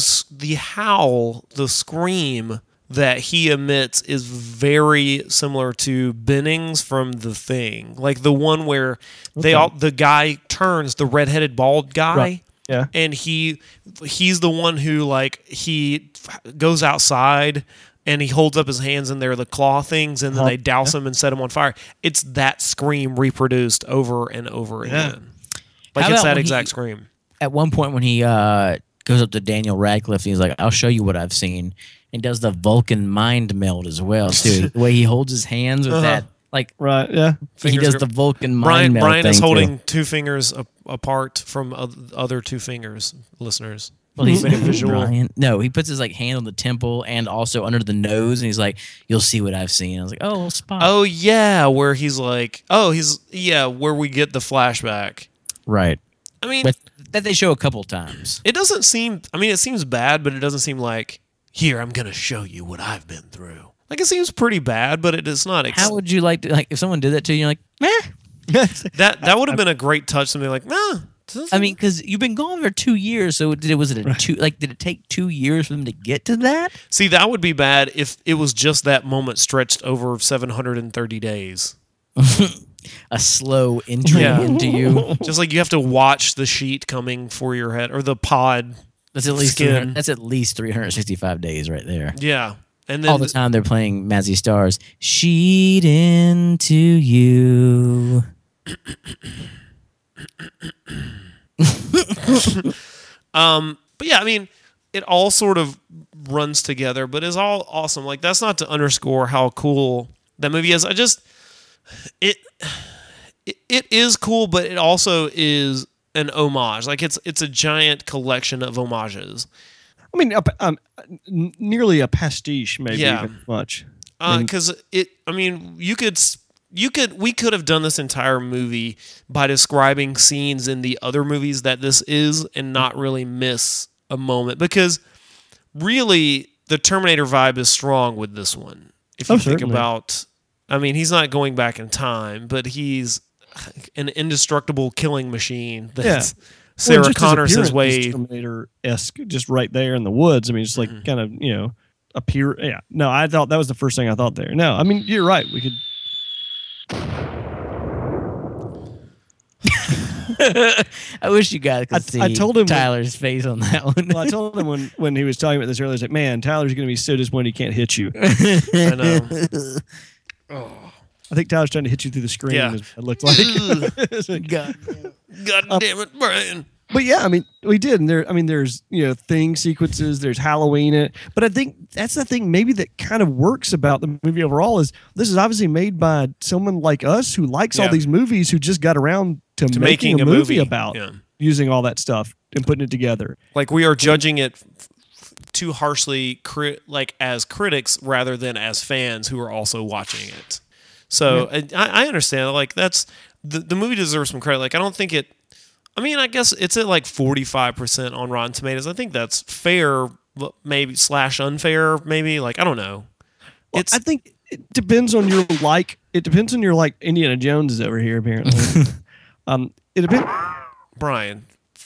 howl, the scream that he emits is very similar to Bennings from The Thing, like the one where the guy turns, the redheaded bald guy, Right. Yeah. and he's the one who like he goes outside and he holds up his hands and they're the claw things, and then they douse him and set him on fire. It's that scream reproduced over and over again. Like How it's about that when exact scream. At one point when he goes up to Daniel Radcliffe, he's like, "I'll show you what I've seen," and does the Vulcan mind meld as well too. The way he holds his hands with that, like Right. Yeah. he Fingers does the Vulcan mind Brian meld. Brian is thing, holding too. 2 fingers apart from other 2 fingers, listeners. Well, he's Made it visual. Brian. No, he puts his like hand on the temple and also under the nose, and he's like, "You'll see what I've seen." I was like, "Oh, spot." Oh yeah, where he's like, where we get the flashback. right. I mean, But that they show a couple times. it doesn't seem. I mean, it seems bad, but it doesn't seem like here. I'm gonna show you what I've been through. Like it seems pretty bad, but it is not. How would you like to like if someone did that to you? You're like, meh. that would have been a great touch. Something like, nah. I mean, because you've been gone for 2 years, so was it a two? Like, did it take 2 years for them to get to that? See, that would be bad if it was just that moment stretched over 730 days. A slow entry Yeah. into you. Just like you have to watch the sheet coming for your head or the pod. That's at least Skin. 300 that's at least 365 days right there. Yeah, and All then the time they're playing Mazzy Stars. Sheet into you. but yeah, I mean, it all sort of runs together, but it's all awesome. Like that's not to underscore how cool that movie is. It is cool, but it also is an homage. Like it's a giant collection of homages. I mean, nearly a pastiche, maybe Yeah. even much. Because we could have done this entire movie by describing scenes in the other movies that this is and not really miss a moment, because really the Terminator vibe is strong with this one. If you think certainly. about, I mean, he's not going back in time, but he's an indestructible killing machine that's Sarah just his Connor says appearance way. is Terminator-esque, just right there in the woods. I mean, just like kind of, appear. Yeah. No, I thought that was the first thing I thought there. No, I mean, you're right. We could. I wish you guys could see I told him Tyler's face on that one. Well, I told him when he was talking about this earlier, I was like, man, Tyler's going to be so disappointed he can't hit you. I know. I think Tyler's trying to hit you through the screen. Yeah. Is what it looked like. It's like, God. God damn it, Brian. But yeah, I mean, we did. And there's thing sequences. There's Halloween in it. But I think that's the thing maybe that kind of works about the movie overall is this is obviously made by someone like us who likes all Yeah. these movies who just got around to making a movie about using all that stuff and putting it together. Like we are judging it too harshly, as critics rather than as fans who are also watching it. So I understand. Like that's the movie deserves some credit. Like I don't think it. I mean, I guess it's at like 45% on Rotten Tomatoes. I think that's fair, maybe / unfair, maybe. Like I don't know. Well, I think it depends on your like. It depends on your like. Indiana Jones is over here apparently. It depends. Brian,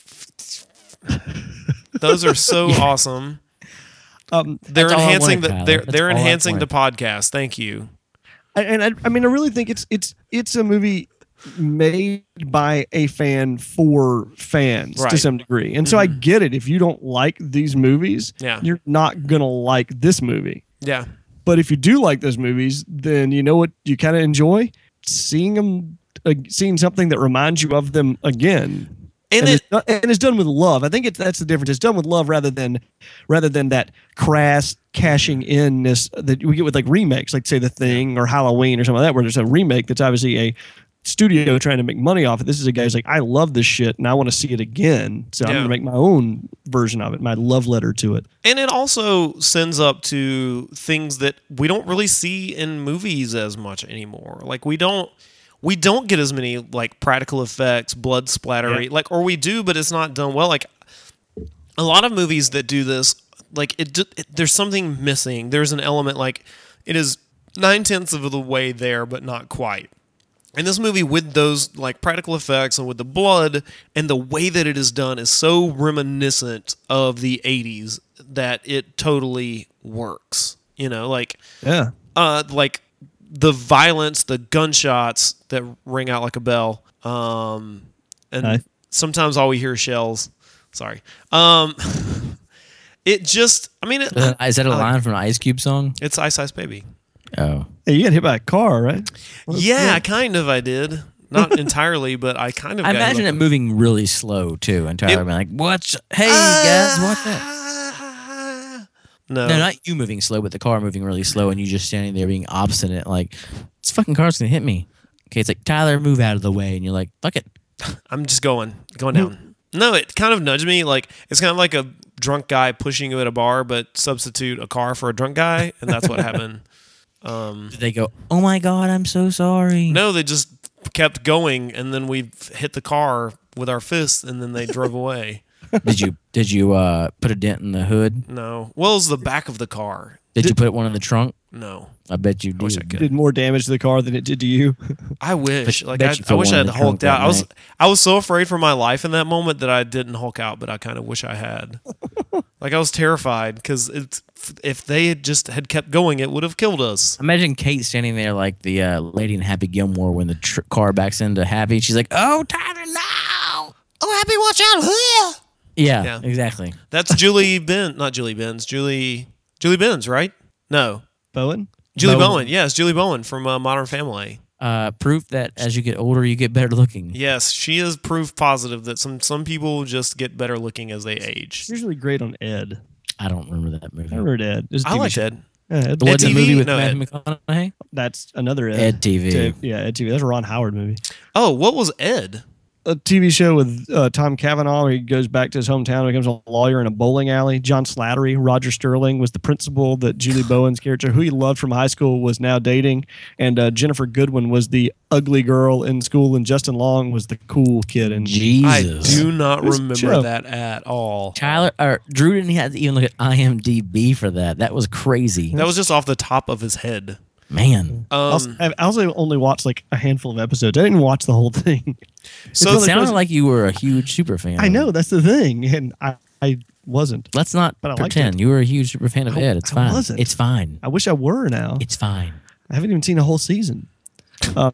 those are so awesome. They're That's all I enhancing wanted, the Tyler. they're That's they're all I enhancing the wanted. podcast. Thank you. I mean, I really think it's a movie made by a fan for fans to Right. some degree, and so I get it. If you don't like these movies, Yeah. you're not gonna like this movie. Yeah. But if you do like those movies, then you know what you kind of enjoy seeing them, seeing something that reminds you of them again. And It's done with love. I think that's the difference. It's done with love rather than that crass cashing in-ness that we get with like remakes, like say The Thing or Halloween or something like that, where there's a remake that's obviously a studio trying to make money off it. This is a guy who's like, I love this shit and I want to see it again. So I'm Yeah. going to make my own version of it, my love letter to it. And it also sends up to things that we don't really see in movies as much anymore. Like we don't get as many like practical effects, blood splattery, like, or we do, but it's not done well. Like a lot of movies that do this, like there's something missing. There's an element like it is 9/10 of the way there, but not quite. And this movie with those like practical effects and with the blood and the way that it is done is so reminiscent of the 80s that it totally works. You know, like Yeah. like the violence, the gunshots that ring out like a bell. And Nice. sometimes all we hear is shells. Sorry. It just, I mean, Is that a line from an Ice Cube song? it's Ice Ice Baby. Oh. Hey, you got hit by a car, right? Yeah, kind of. I did. Not entirely, but I kind of I got imagine hit it moving really slow too, and Tyler being like, "What's? Hey guys, what's that?" No. No, not you moving slow, but the car moving really slow, and you just standing there being obstinate, like, "This fucking car's gonna hit me." Okay, it's like Tyler, move out of the way, and you're like, "Fuck it." I'm just going down. No, it kind of nudged me. Like it's kind of like a drunk guy pushing you at a bar, but substitute a car for a drunk guy, and that's what happened. Did they go, "Oh my god, I'm so sorry"? No, they just kept going, and then we hit the car with our fists, and then they drove away. Did you put a dent in the hood? No, well, it was the back of the car. Did you put one in the trunk? No, I bet you wish I did. could. Did more damage to the car than it did to you. I wish. Like bet you I put wish one I in had the hulked trunk out. that I was so afraid for my life in that moment that I didn't hulk out, but I kind of wish I had. Like I was terrified because if they had kept going, it would have killed us. Imagine Kate standing there like the lady in Happy Gilmore when the car backs into Happy. She's like, "Oh, Tyler, no! Oh, Happy, watch out! Yeah, Yeah. exactly. That's Julie Ben, not Julie Benz. Julie Benz, right? No, Bowen? Julie Bowen. Yes, Julie Bowen from Modern Family. Proof that as you get older, you get better looking. Yes, she is proof positive that some people just get better looking as they age. It's usually great on Ed. I don't remember that movie. I remember Ed. It was a I TV like show. Ed. Yeah, Ed. The one the TV? movie with No, Matthew McConaughey? That's another Ed. Ed TV. Yeah, Ed TV. That's a Ron Howard movie. Oh, what was Ed? A TV show with Tom Cavanaugh where he goes back to his hometown and becomes a lawyer in a bowling alley. John Slattery, Roger Sterling was the principal that Julie Bowen's character, who he loved from high school, was now dating. And Jennifer Goodwin was the ugly girl in school, and Justin Long was the cool kid. And I Jesus. do not It was a remember show. that at all. Tyler or Drew didn't have to even look at IMDb for that. That was crazy. That was just off the top of his head. Man. I also only watched like a handful of episodes. I didn't watch the whole thing. So It really sounded crazy. like you were a huge super fan. I know, that's the thing. And I wasn't. Let's not But I liked pretend. You were a huge super fan of Ed. It's I fine. wasn't. It's fine. I wish I were now. It's fine. I haven't even seen a whole season. Well,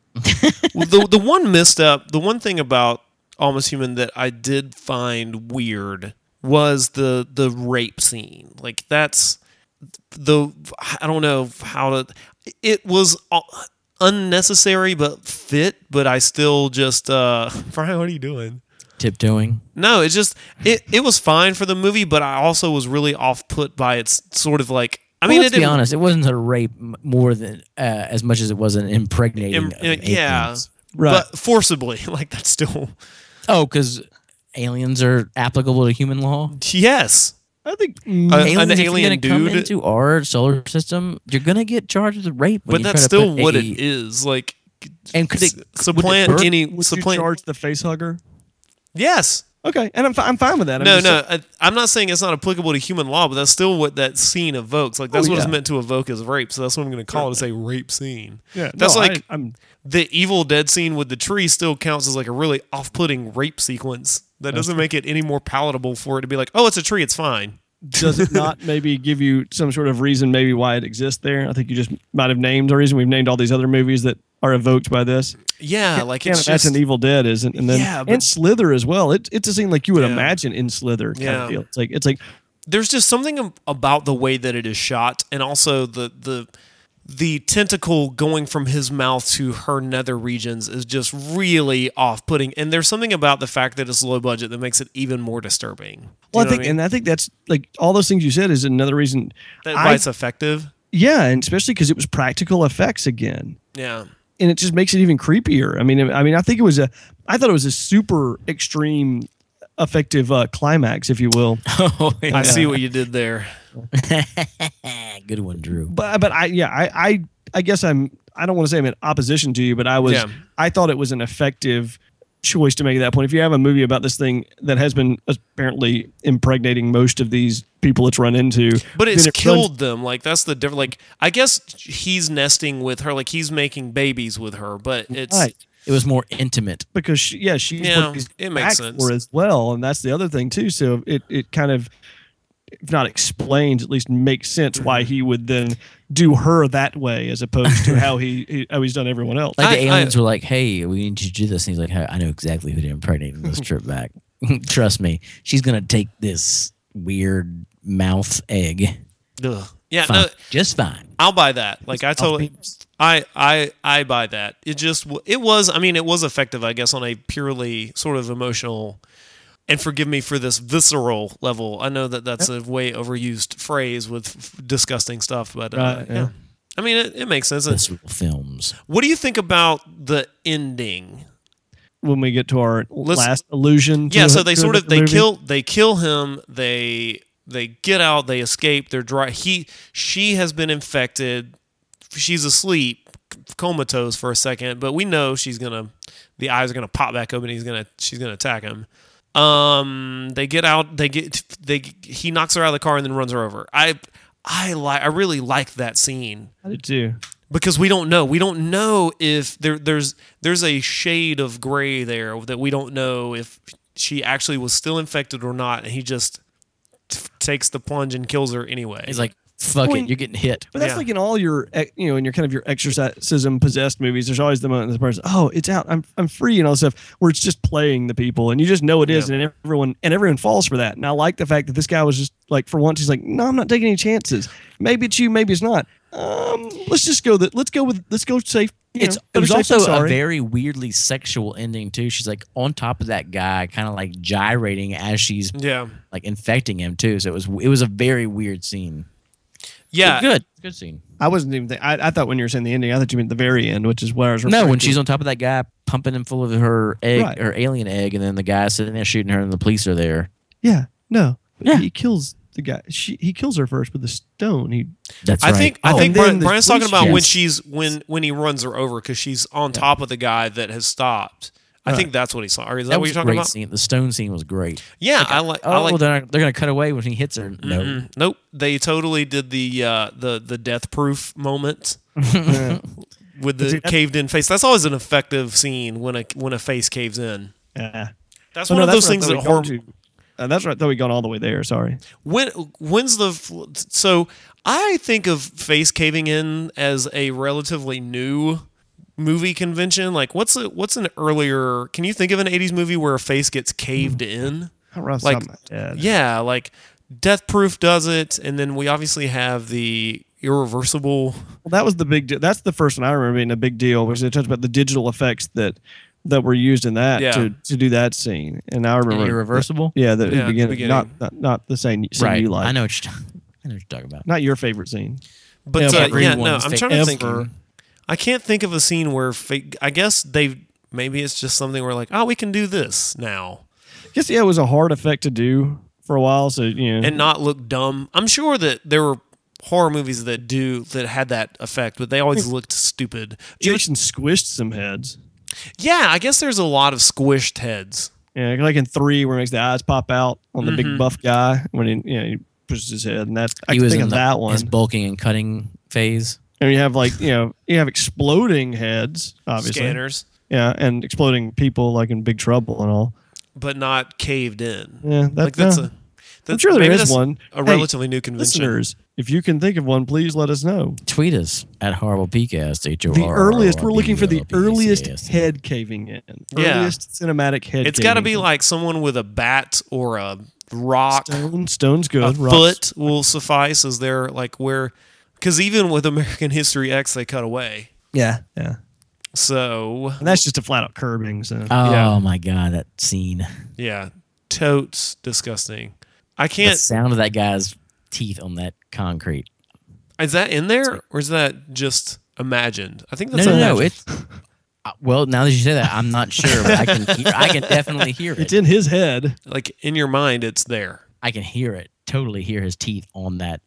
the one misstep, the one thing about Almost Human that I did find weird was the rape scene. Like that's I don't know how to. It was unnecessary but fit, but I still just Brian, what are you doing? Tiptoeing. No, it's just it was fine for the movie, but I also was really off put by its sort of like. I mean, let's be honest. It wasn't a rape more than as much as it was an impregnating. Yeah, right. But forcibly, like that's still. Oh, because aliens are applicable to human law. Yes, I think an Aliens, if you're alien gonna come dude. into our solar system, you're gonna get charged with rape. When But you that's try to still put what a- it is. Like, And could it supplant would it any would you supplant? charge the face hugger? Yes. Okay, and I'm fine with that. I'm not saying it's not applicable to human law, but that's still what that scene evokes. Like that's what it's yeah. meant to evoke as rape. So that's what I'm going to call it. It's a rape scene. Yeah, that's no, like I'm the Evil Dead scene with the tree still counts as like a really off-putting rape sequence. That doesn't make it any more palatable for it to be like, oh, it's a tree, it's fine. does it not maybe give you some sort of reason maybe why it exists there? I think you just might have named a reason. We've named all these other movies that are evoked by this. Yeah, like Can't it's imagine just Evil Dead isn't, and then Yeah, but- and Slither as well. It's a scene like you would Yeah. imagine in Slither kind Yeah. of deal. It's like there's just something about the way that it is shot, and also the tentacle going from his mouth to her nether regions is just really off-putting. And there's something about the fact that it's low budget that makes it even more disturbing. Do well, you know what I think that's like all those things you said is another reason. why it's effective. Yeah, and especially because it was practical effects again. Yeah. And it just makes it even creepier. I mean, I think I thought it was a super extreme, effective climax, if you will. Oh, yeah. I see what you did there. Good one, Drew. But I guess I don't want to say I'm in opposition to you, but Yeah. I thought it was an effective choice to make at that point. If you have a movie about this thing that has been apparently impregnating most of these people it's run into, But it's then it killed them. Like that's the difference. Like I guess he's nesting with her. Like he's making babies with her. But it's right. It was more intimate. Because she's Yeah, what he's it makes back sense. for as well, and that's the other thing too. So it kind of, if not explains, at least makes sense why he would then do her that way as opposed to how he's done everyone else. Like the I- aliens were like, "Hey, we need you to do this," and he's like, "Hey, I know exactly who to impregnate on this trip back. Trust me, she's gonna take this weird mouth egg. ugh. Yeah. Fine. No, Just fine." I'll buy that. Like I totally, I buy that. It was. I mean, it was effective, I guess, on a purely sort of emotional. And forgive me for this visceral level. I know that that's a way overused phrase with disgusting stuff, but Right, yeah. yeah. I mean, it makes sense. Visceral films. What do you think about the ending? When we get to our Let's- last illusion, Yeah, so to they the sort of movie. they kill him. They get out. They escape. They're dry. She has been infected. She's asleep, comatose for a second, but we know the eyes are gonna pop back open. She's gonna attack him. They get out. He knocks her out of the car and then runs her over. I really like that scene. I did too. Because we don't know. We don't know if there's a shade of gray there that we don't know if she actually was still infected or not, and he just takes the plunge and kills her anyway. He's like, "Fuck Well, it, you're getting hit." But that's Yeah. like in all your, in your kind of your exorcism possessed movies. There's always the moment the person, oh, it's out, I'm free, and all this stuff, where it's just playing the people, and you just know it is, Yeah. and everyone falls for that. And I like the fact that this guy was just like, for once, he's like, no, I'm not taking any chances. Maybe it's you, maybe it's not. Let's just go. Let's go safe. It better was safe than also a sorry. very weirdly sexual ending too. She's like on top of that guy, kind of like gyrating as she's Yeah. like infecting him too. So it was a very weird scene. Yeah. Good scene. I wasn't even. I thought when you were saying the ending, I thought you meant the very end, which is where I was. No, referring when to. she's on top of that guy, pumping him full of her egg, Right. her alien egg, and then the guy sitting there shooting her, and the police are there. Yeah. No. Yeah. He kills the guy. He kills her first with a stone. That's I right. think and then the Brian's talking police about chase. when he runs her over because she's on top of the guy that has stopped. I think that's what he saw. Or is that, what was you're a talking great about? scene. The stone scene was great. Yeah, I like. They're gonna cut away when he hits her. No, Mm-mm. Nope. They totally did the death proof moment with the See, that's- caved in face. That's always an effective scene when a face caves in. Yeah. That's Oh, one no, of those that's what I things thought that we'd horror. gone to. That's right. I thought we'd gone all the way there. Sorry. When's so I think of face caving in as a relatively new movie convention. Like what's an earlier? Can you think of an '80s movie where a face gets caved in? Like, Yeah, like Death Proof does it, and then we obviously have the irreversible. Well, that was the big deal. That's the first one I remember being a big deal, was they talked about the digital effects that were used in that Yeah. to do that scene. And I remember Irreversible? Yeah, the Yeah, the beginning. beginning. Not the scene Right. you like. I know what you're talking about. Not your favorite scene. But Yeah, yeah, no, everyone's I'm trying to think. Ever. I can't think of a scene where I guess maybe it's just something where like, oh, we can do this now I guess it was a hard effect to do for a while. So and not look dumb. I'm sure that there were horror movies that had that effect, but they always looked stupid. Jason squished some heads. Yeah, I guess there's a lot of squished heads. Yeah, like in 3 where it makes the eyes pop out on the Mm-hmm. big buff guy when he pushes his head, and that's I He can was think in of that one. his bulking and cutting phase. And you have you have exploding heads, obviously. Scanners, Yeah, and exploding people like in Big Trouble and all. but not caved in. Yeah, That's I'm sure there maybe is that's one. A Hey, relatively new convention. Listeners, if you can think of one, please let us know. Tweet us at Horrible PCast. The earliest, we're looking for the earliest head caving in. Yeah. Earliest cinematic head. It's got to caving be in. like someone with a bat or a rock. Stone's good. A Rocks. foot will suffice as they're like where, because even with American History X, they cut away. Yeah, yeah. So And that's just a flat out curbing. So Oh Yeah. my god, that scene! yeah, totes disgusting. I The can't. sound of that guy's teeth on that concrete. Is that in there or is that just imagined? I think No, that's no, no. imagined. It's well. Now that you say that, I'm not sure, but I can definitely hear it's it. in his head. Like in your mind, it's there. I can hear it. Totally hear his teeth on that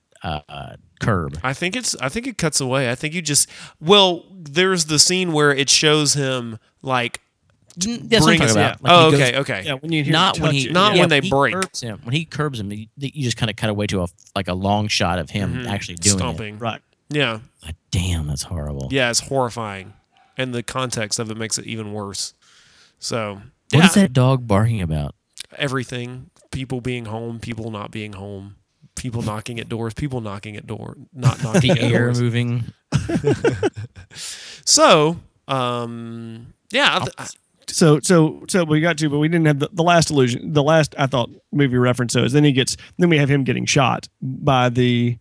curb. I think it cuts away. I think you just there's the scene where it shows him like That's what I'm bring talking his- about. oh, he goes- okay. Yeah, when you hear Not him when touch he, it. Not yeah. when they he break. Curbs him. When he curbs him, you just kind of cut away to a long shot of him actually doing stomping. Right. Yeah, it. Like, damn, that's horrible. yeah, it's horrifying, and the context of it makes it even worse. So What yeah, is that dog barking about? everything. People being home, people not being home, people knocking at doors, people knocking at door, not knocking The at air doors. moving. So, yeah, So we got to, but we didn't have the last illusion. The last I thought movie reference is then we have him getting shot by the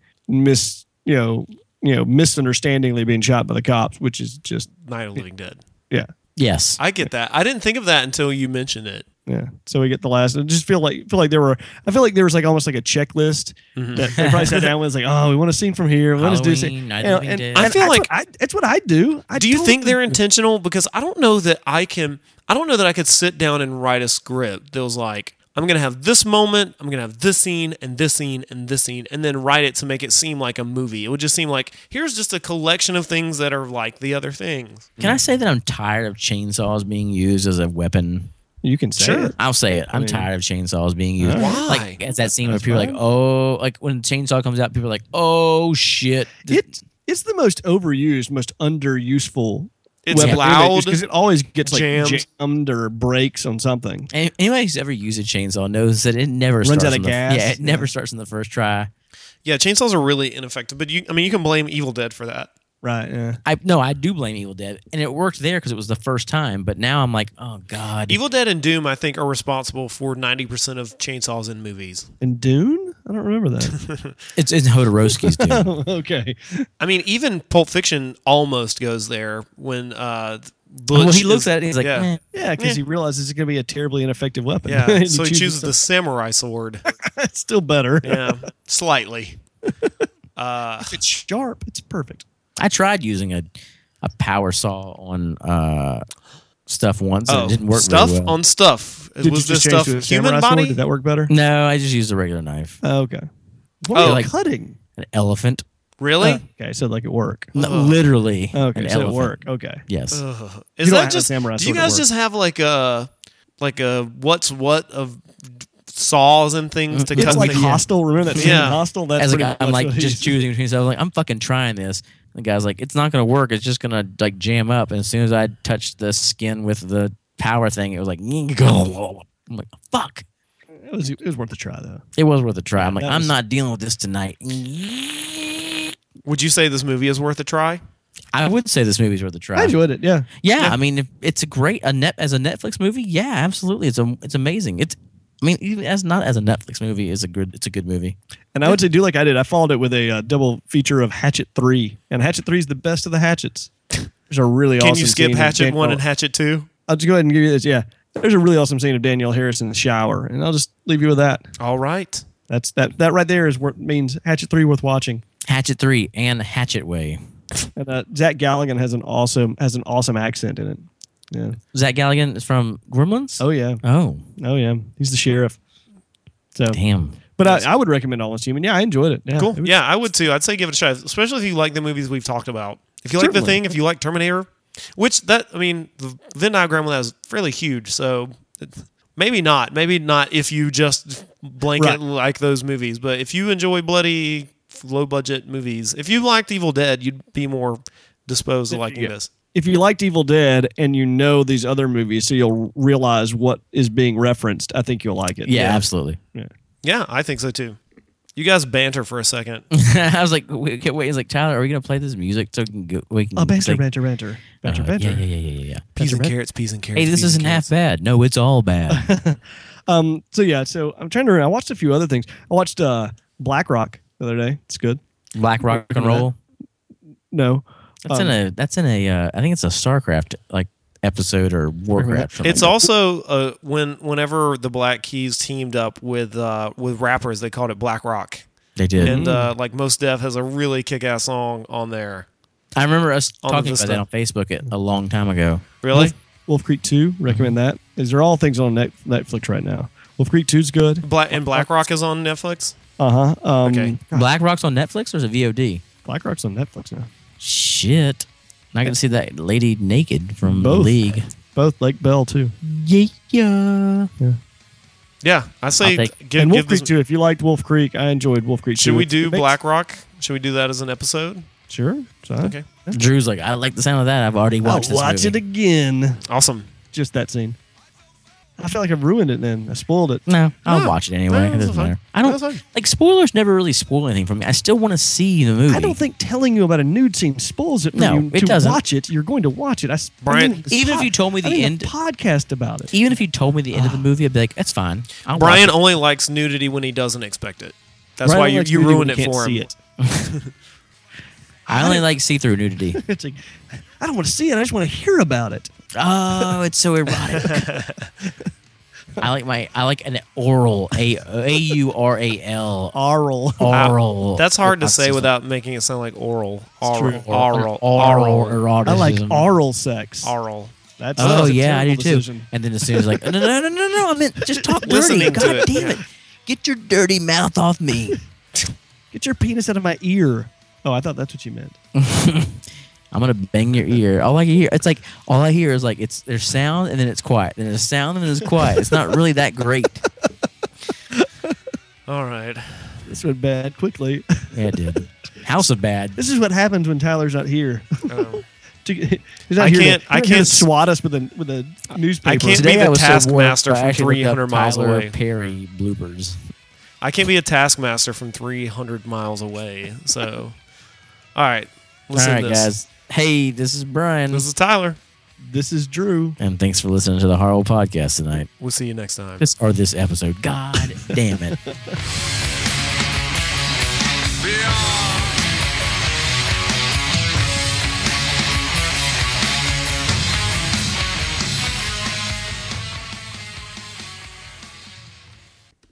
misunderstandingly being shot by the cops, which is just Night of the Living Dead. yeah. Yes. I get that. I didn't think of that until you mentioned it. Yeah, so we get the last. I just feel like there was like almost like a checklist that they probably sat down with. It's like, oh, we want a scene from here. We want to do this. Halloween, Night of the Living Dead. I feel like it's what I do. Do you think they're intentional? Because I don't know that I could sit down and write a script that was like, I'm going to have this moment, I'm going to have this scene, and this scene, and this scene, and then write it to make it seem like a movie. It would just seem like, here's just a collection of things that are like the other things. Can I say that I'm tired of chainsaws being used as a weapon? You can say Sure. it. I'll say it. I'm mean- tired of chainsaws being used. Why? Like it's that scene where That's people are like, fine. oh, like when chainsaw comes out, people are like, oh shit. It's the most overused, most underuseful. It's weapon loud. because it always gets like jammed. jammed or breaks on something. Anybody who's ever used a chainsaw knows that it never starts out of on the, gas. Yeah, it never Yeah. starts in the first try. Yeah, chainsaws are really ineffective, but you can blame Evil Dead for that. Right. Yeah. I do blame Evil Dead, and it worked there because it was the first time. But now I'm like, oh god, Evil Dead and Doom, I think, are responsible for 90% of chainsaws in movies. And Dune? I don't remember that. it's Hodorowski's dude. Oh, okay. I mean, even Pulp Fiction almost goes there when Butch. Well, he looks is- at it, and he's like, yeah. eh. Yeah, because he realizes it's going to be a terribly ineffective weapon. Yeah, And so he chooses the samurai sword. It's still better. Yeah, slightly. If it's sharp, it's perfect. I tried using a power saw on stuff once, and Oh, it didn't work stuff very well. on stuff. Did Was you this just change stuff to a human samurai sword? body? Did that work better? No, I just used a regular knife. Oh, okay. What Oh, were you like- cutting? An elephant. Really? Okay, so like it work. No, literally. Okay, an so elephant. it work. Okay. Yes. Ugh. You Is don't that have a just? samurai Do you sword at guys work. just have like a what's what of saws and things to It's cut like things? Hostel. Remember that scene Yeah. in Hostel? That's As a pretty guy, I'm much like what just he's- choosing between stuff. I'm like, I'm fucking trying this. The guy's like, it's not gonna work. It's just gonna like jam up. And as soon as I touched the skin with the power thing, it was like, I'm like, fuck. It was worth a try though. It was worth a try. I'm like, that I'm was- not dealing with this tonight. Would you say this movie is worth a try? I would say this movie's worth a I try. enjoyed it. Yeah. Yeah, I mean, if it's a great as a Netflix movie. Yeah, absolutely. It's amazing. It's I mean, even as not as a Netflix movie, it's a good movie. And I would say do like I did. I followed it with a double feature of Hatchet 3. And Hatchet 3 is the best of the Hatchets. There's a really awesome Can you skip scene of Hatchet 1 Danielle- and Hatchet 2? I'll just go ahead and give you this. Yeah. There's a really awesome scene of Danielle Harris in the shower. And I'll just leave you with that. All right. That right there is what means Hatchet 3 worth watching. Hatchet 3 and Hatchet Way. And Zach Galligan has an awesome accent in it. Yeah. Zach Galligan is from Gremlins? Oh yeah. Oh, Oh yeah. He's the sheriff. So damn. but I would recommend Almost Human. Yeah, I enjoyed it. Yeah. Cool. It was- Yeah, I would too. I'd say give it a shot, especially if you like the movies we've talked about. If you like The Certainly. Thing, if you like Terminator, the Venn diagram of that is fairly huge. So maybe not. Maybe not if you just blanket Right. like those movies. But if you enjoy bloody, low budget movies, if you liked Evil Dead, you'd be more disposed to liking Yeah. this. If you liked Evil Dead and you know these other movies, so you'll realize what is being referenced, I think you'll like it. Yeah, absolutely. Yeah, I think so too. You guys banter for a second. I was like, wait. He's like, Tyler, are we gonna play this music so we can Oh, banter, say- banter. Yeah. Peas and right. carrots, peas and carrots. Hey, this peas isn't and half carrots. bad. No, it's all bad. So I'm trying to. I watched a few other things. I watched Black Rock the other day. It's good. Black Rock and Roll. No, That's in a. I think it's a StarCraft like episode or Warcraft. something It's like also whenever the Black Keys teamed up with rappers, they called it Black Rock. that. They did. And like Mos Def has a really kick-ass song on there. I remember us On the talking about Vista. that on Facebook a long time ago. Really? Wolf Creek 2. Recommend that. These are all things on Netflix right now. Wolf Creek 2 is good. Black Rock is on Netflix. Okay. Okay. Black Rock's on Netflix or is it VOD? Black Rock's on Netflix now. Shit. Not gonna see that lady naked from Both. the league. Both Lake Bell too. Yeah. Yeah, I say I'll take- give, And Wolf give this. Creek 2. If you liked Wolf Creek, I enjoyed Wolf Creek 2. Should we do It makes- Black Rock? Should we do that as an episode? Sure. So Okay. Drew's like, I like the sound of that. I've already I'll watched this watch movie. it again. Awesome. Just that scene. I feel like I've ruined it then. I spoiled it. No, I'll No. watch it anyway. No, It that's doesn't fine. matter. I don't That's fine. like spoilers. Never really spoil anything for me. I still want to see the movie. I don't think telling you about a nude scene spoils it for No, you it to doesn't. watch it. You're going to watch it. Brian, even if you told me the end- podcast about it. Even if you told me the end of the movie, I'd be like, "That's fine." I'll Brian watch only likes nudity when he doesn't expect it. That's Brian why you likes you nudity ruined when it you can't for him. see it. it. I only like see-through nudity. It's like I don't want to see it. I just want to hear about it. Oh, it's so erotic. I like an oral AURAL Oral. oral. That's hard to say eroticism. without making it sound like oral. true. Oral. oral Oral. I like eroticism. oral sex. Oral. That's Oh that's a yeah, I do terrible too. decision. And then as soon as like, no, I meant just talk dirty. Listening to God it, damn yeah. it, get your dirty mouth off me. Get your penis out of my ear. Oh, I thought that's what you meant. I'm gonna bang your ear. All I hear, it's like all I hear is like there's sound and then it's quiet, then there's sound and then it's quiet. It's not really that great. All right. This went bad quickly. Yeah, it did. House of Bad. This is what happens when Tyler's not here. He's not I here can't- To, I he's not here to can't- swat us with a newspaper. I can't Today be I the was so taskmaster bored, I from actually looked up 300 miles Tyler away. Perry bloopers. I can't be a taskmaster from 300 miles away. So, all right. Listen All right, to this. guys. Hey, this is Brian, This is Tyler. This is Drew. and thanks for listening to the Horrible Podcast tonight. We'll see you next time. This episode. God damn it. Beyond